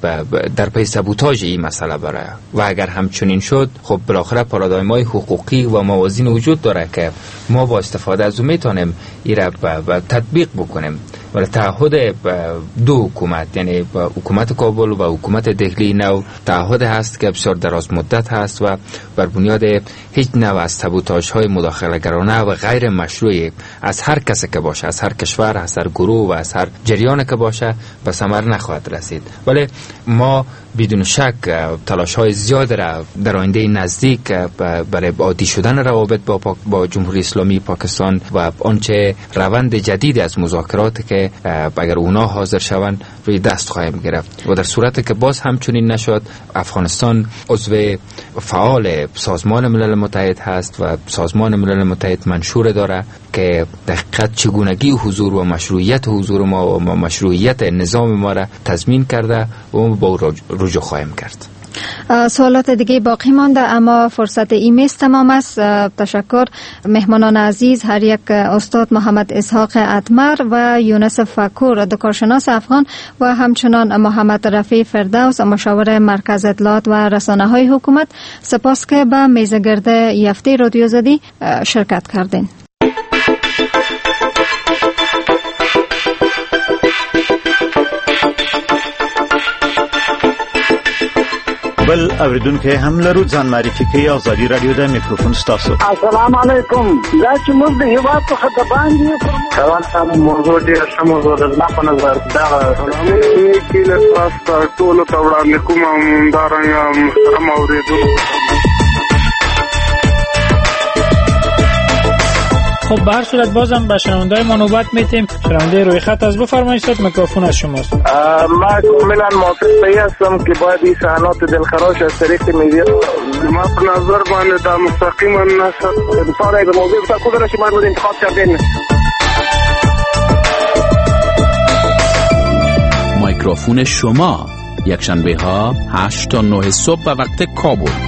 در پی سابوتاژ این مسئله بره و اگر همچنین شد خب بالاخره پارادایم‌های حقوقی و موازین وجود داره که ما با استفاده از اون میتونیم این را تطبیق بکنیم. ولی تعهد دو حکومت یعنی حکومت کابل و حکومت دهلی نو تعهد هست که بسیار دراز مدت هست و بر بنیاد هیچ نوع از سابوتاژهای مداخله‌گرانه و غیر مشروع از هر کسی که باشه، از هر کشور، از هر گروه و از هر جریان که باشه به ثمر نخواهد رسید. ولی ما بدون شک تلاش های زیاد را در آینده نزدیک برای عادی شدن روابط با, با جمهوری اسلامی پاکستان و آنچه روند جدید از مذاکرات که اگر اونا حاضر شوند روی دست خواهیم گرفت و در صورتی که باز همچنین نشد، افغانستان عضو فعال سازمان ملل متحد هست و سازمان ملل متحد منشور داره که دقیقاً چگونگی حضور و مشروعیت حضور ما و مشروعیت نظام ما را تضمین کرده و ما با رجوع خواهیم کرد. سوالات دیگه باقی مانده اما فرصت ایمیز تمام است. تشکر مهمانان عزیز، هر یک استاد محمد اسحاق اتمر و یونس فکور دو کارشناس افغان و همچنان محمد رفیع فردوس مشاور مرکز اطلاعات و رسانه های حکومت، سپاس که به میزگرد یفته رادیو آزادی شرکت کردین. بل اوریدونکو هم لرو ځان معرفي کوي. ازادي رادیو د میکروفون ستاسو. السلام علیکم. دا چې موږ د هیواد څخه د باندې کروان صاحب موضوع ډېر ښه موضوع ده. زما په نظر دا کې له تاسو ټولو ته وړاندې کوم همدارنګه محترم اوریدونکو. خب به هر صورت بازم به شنونده‌های ما نوبت میتیم. شنونده روی خط از بفرمایید، صد میکروفون از شماست. ما کاملا موافق صحیح هستم که باید این صحنات دلخراش از طریق میدیا ما په نظر باندې دا مستقیما نشد انسان به موضوع بتا کودره چې باید انتخاب کردین. میکروفون شما یک شنبه ها هشت تا نه صبح به وقت کابل.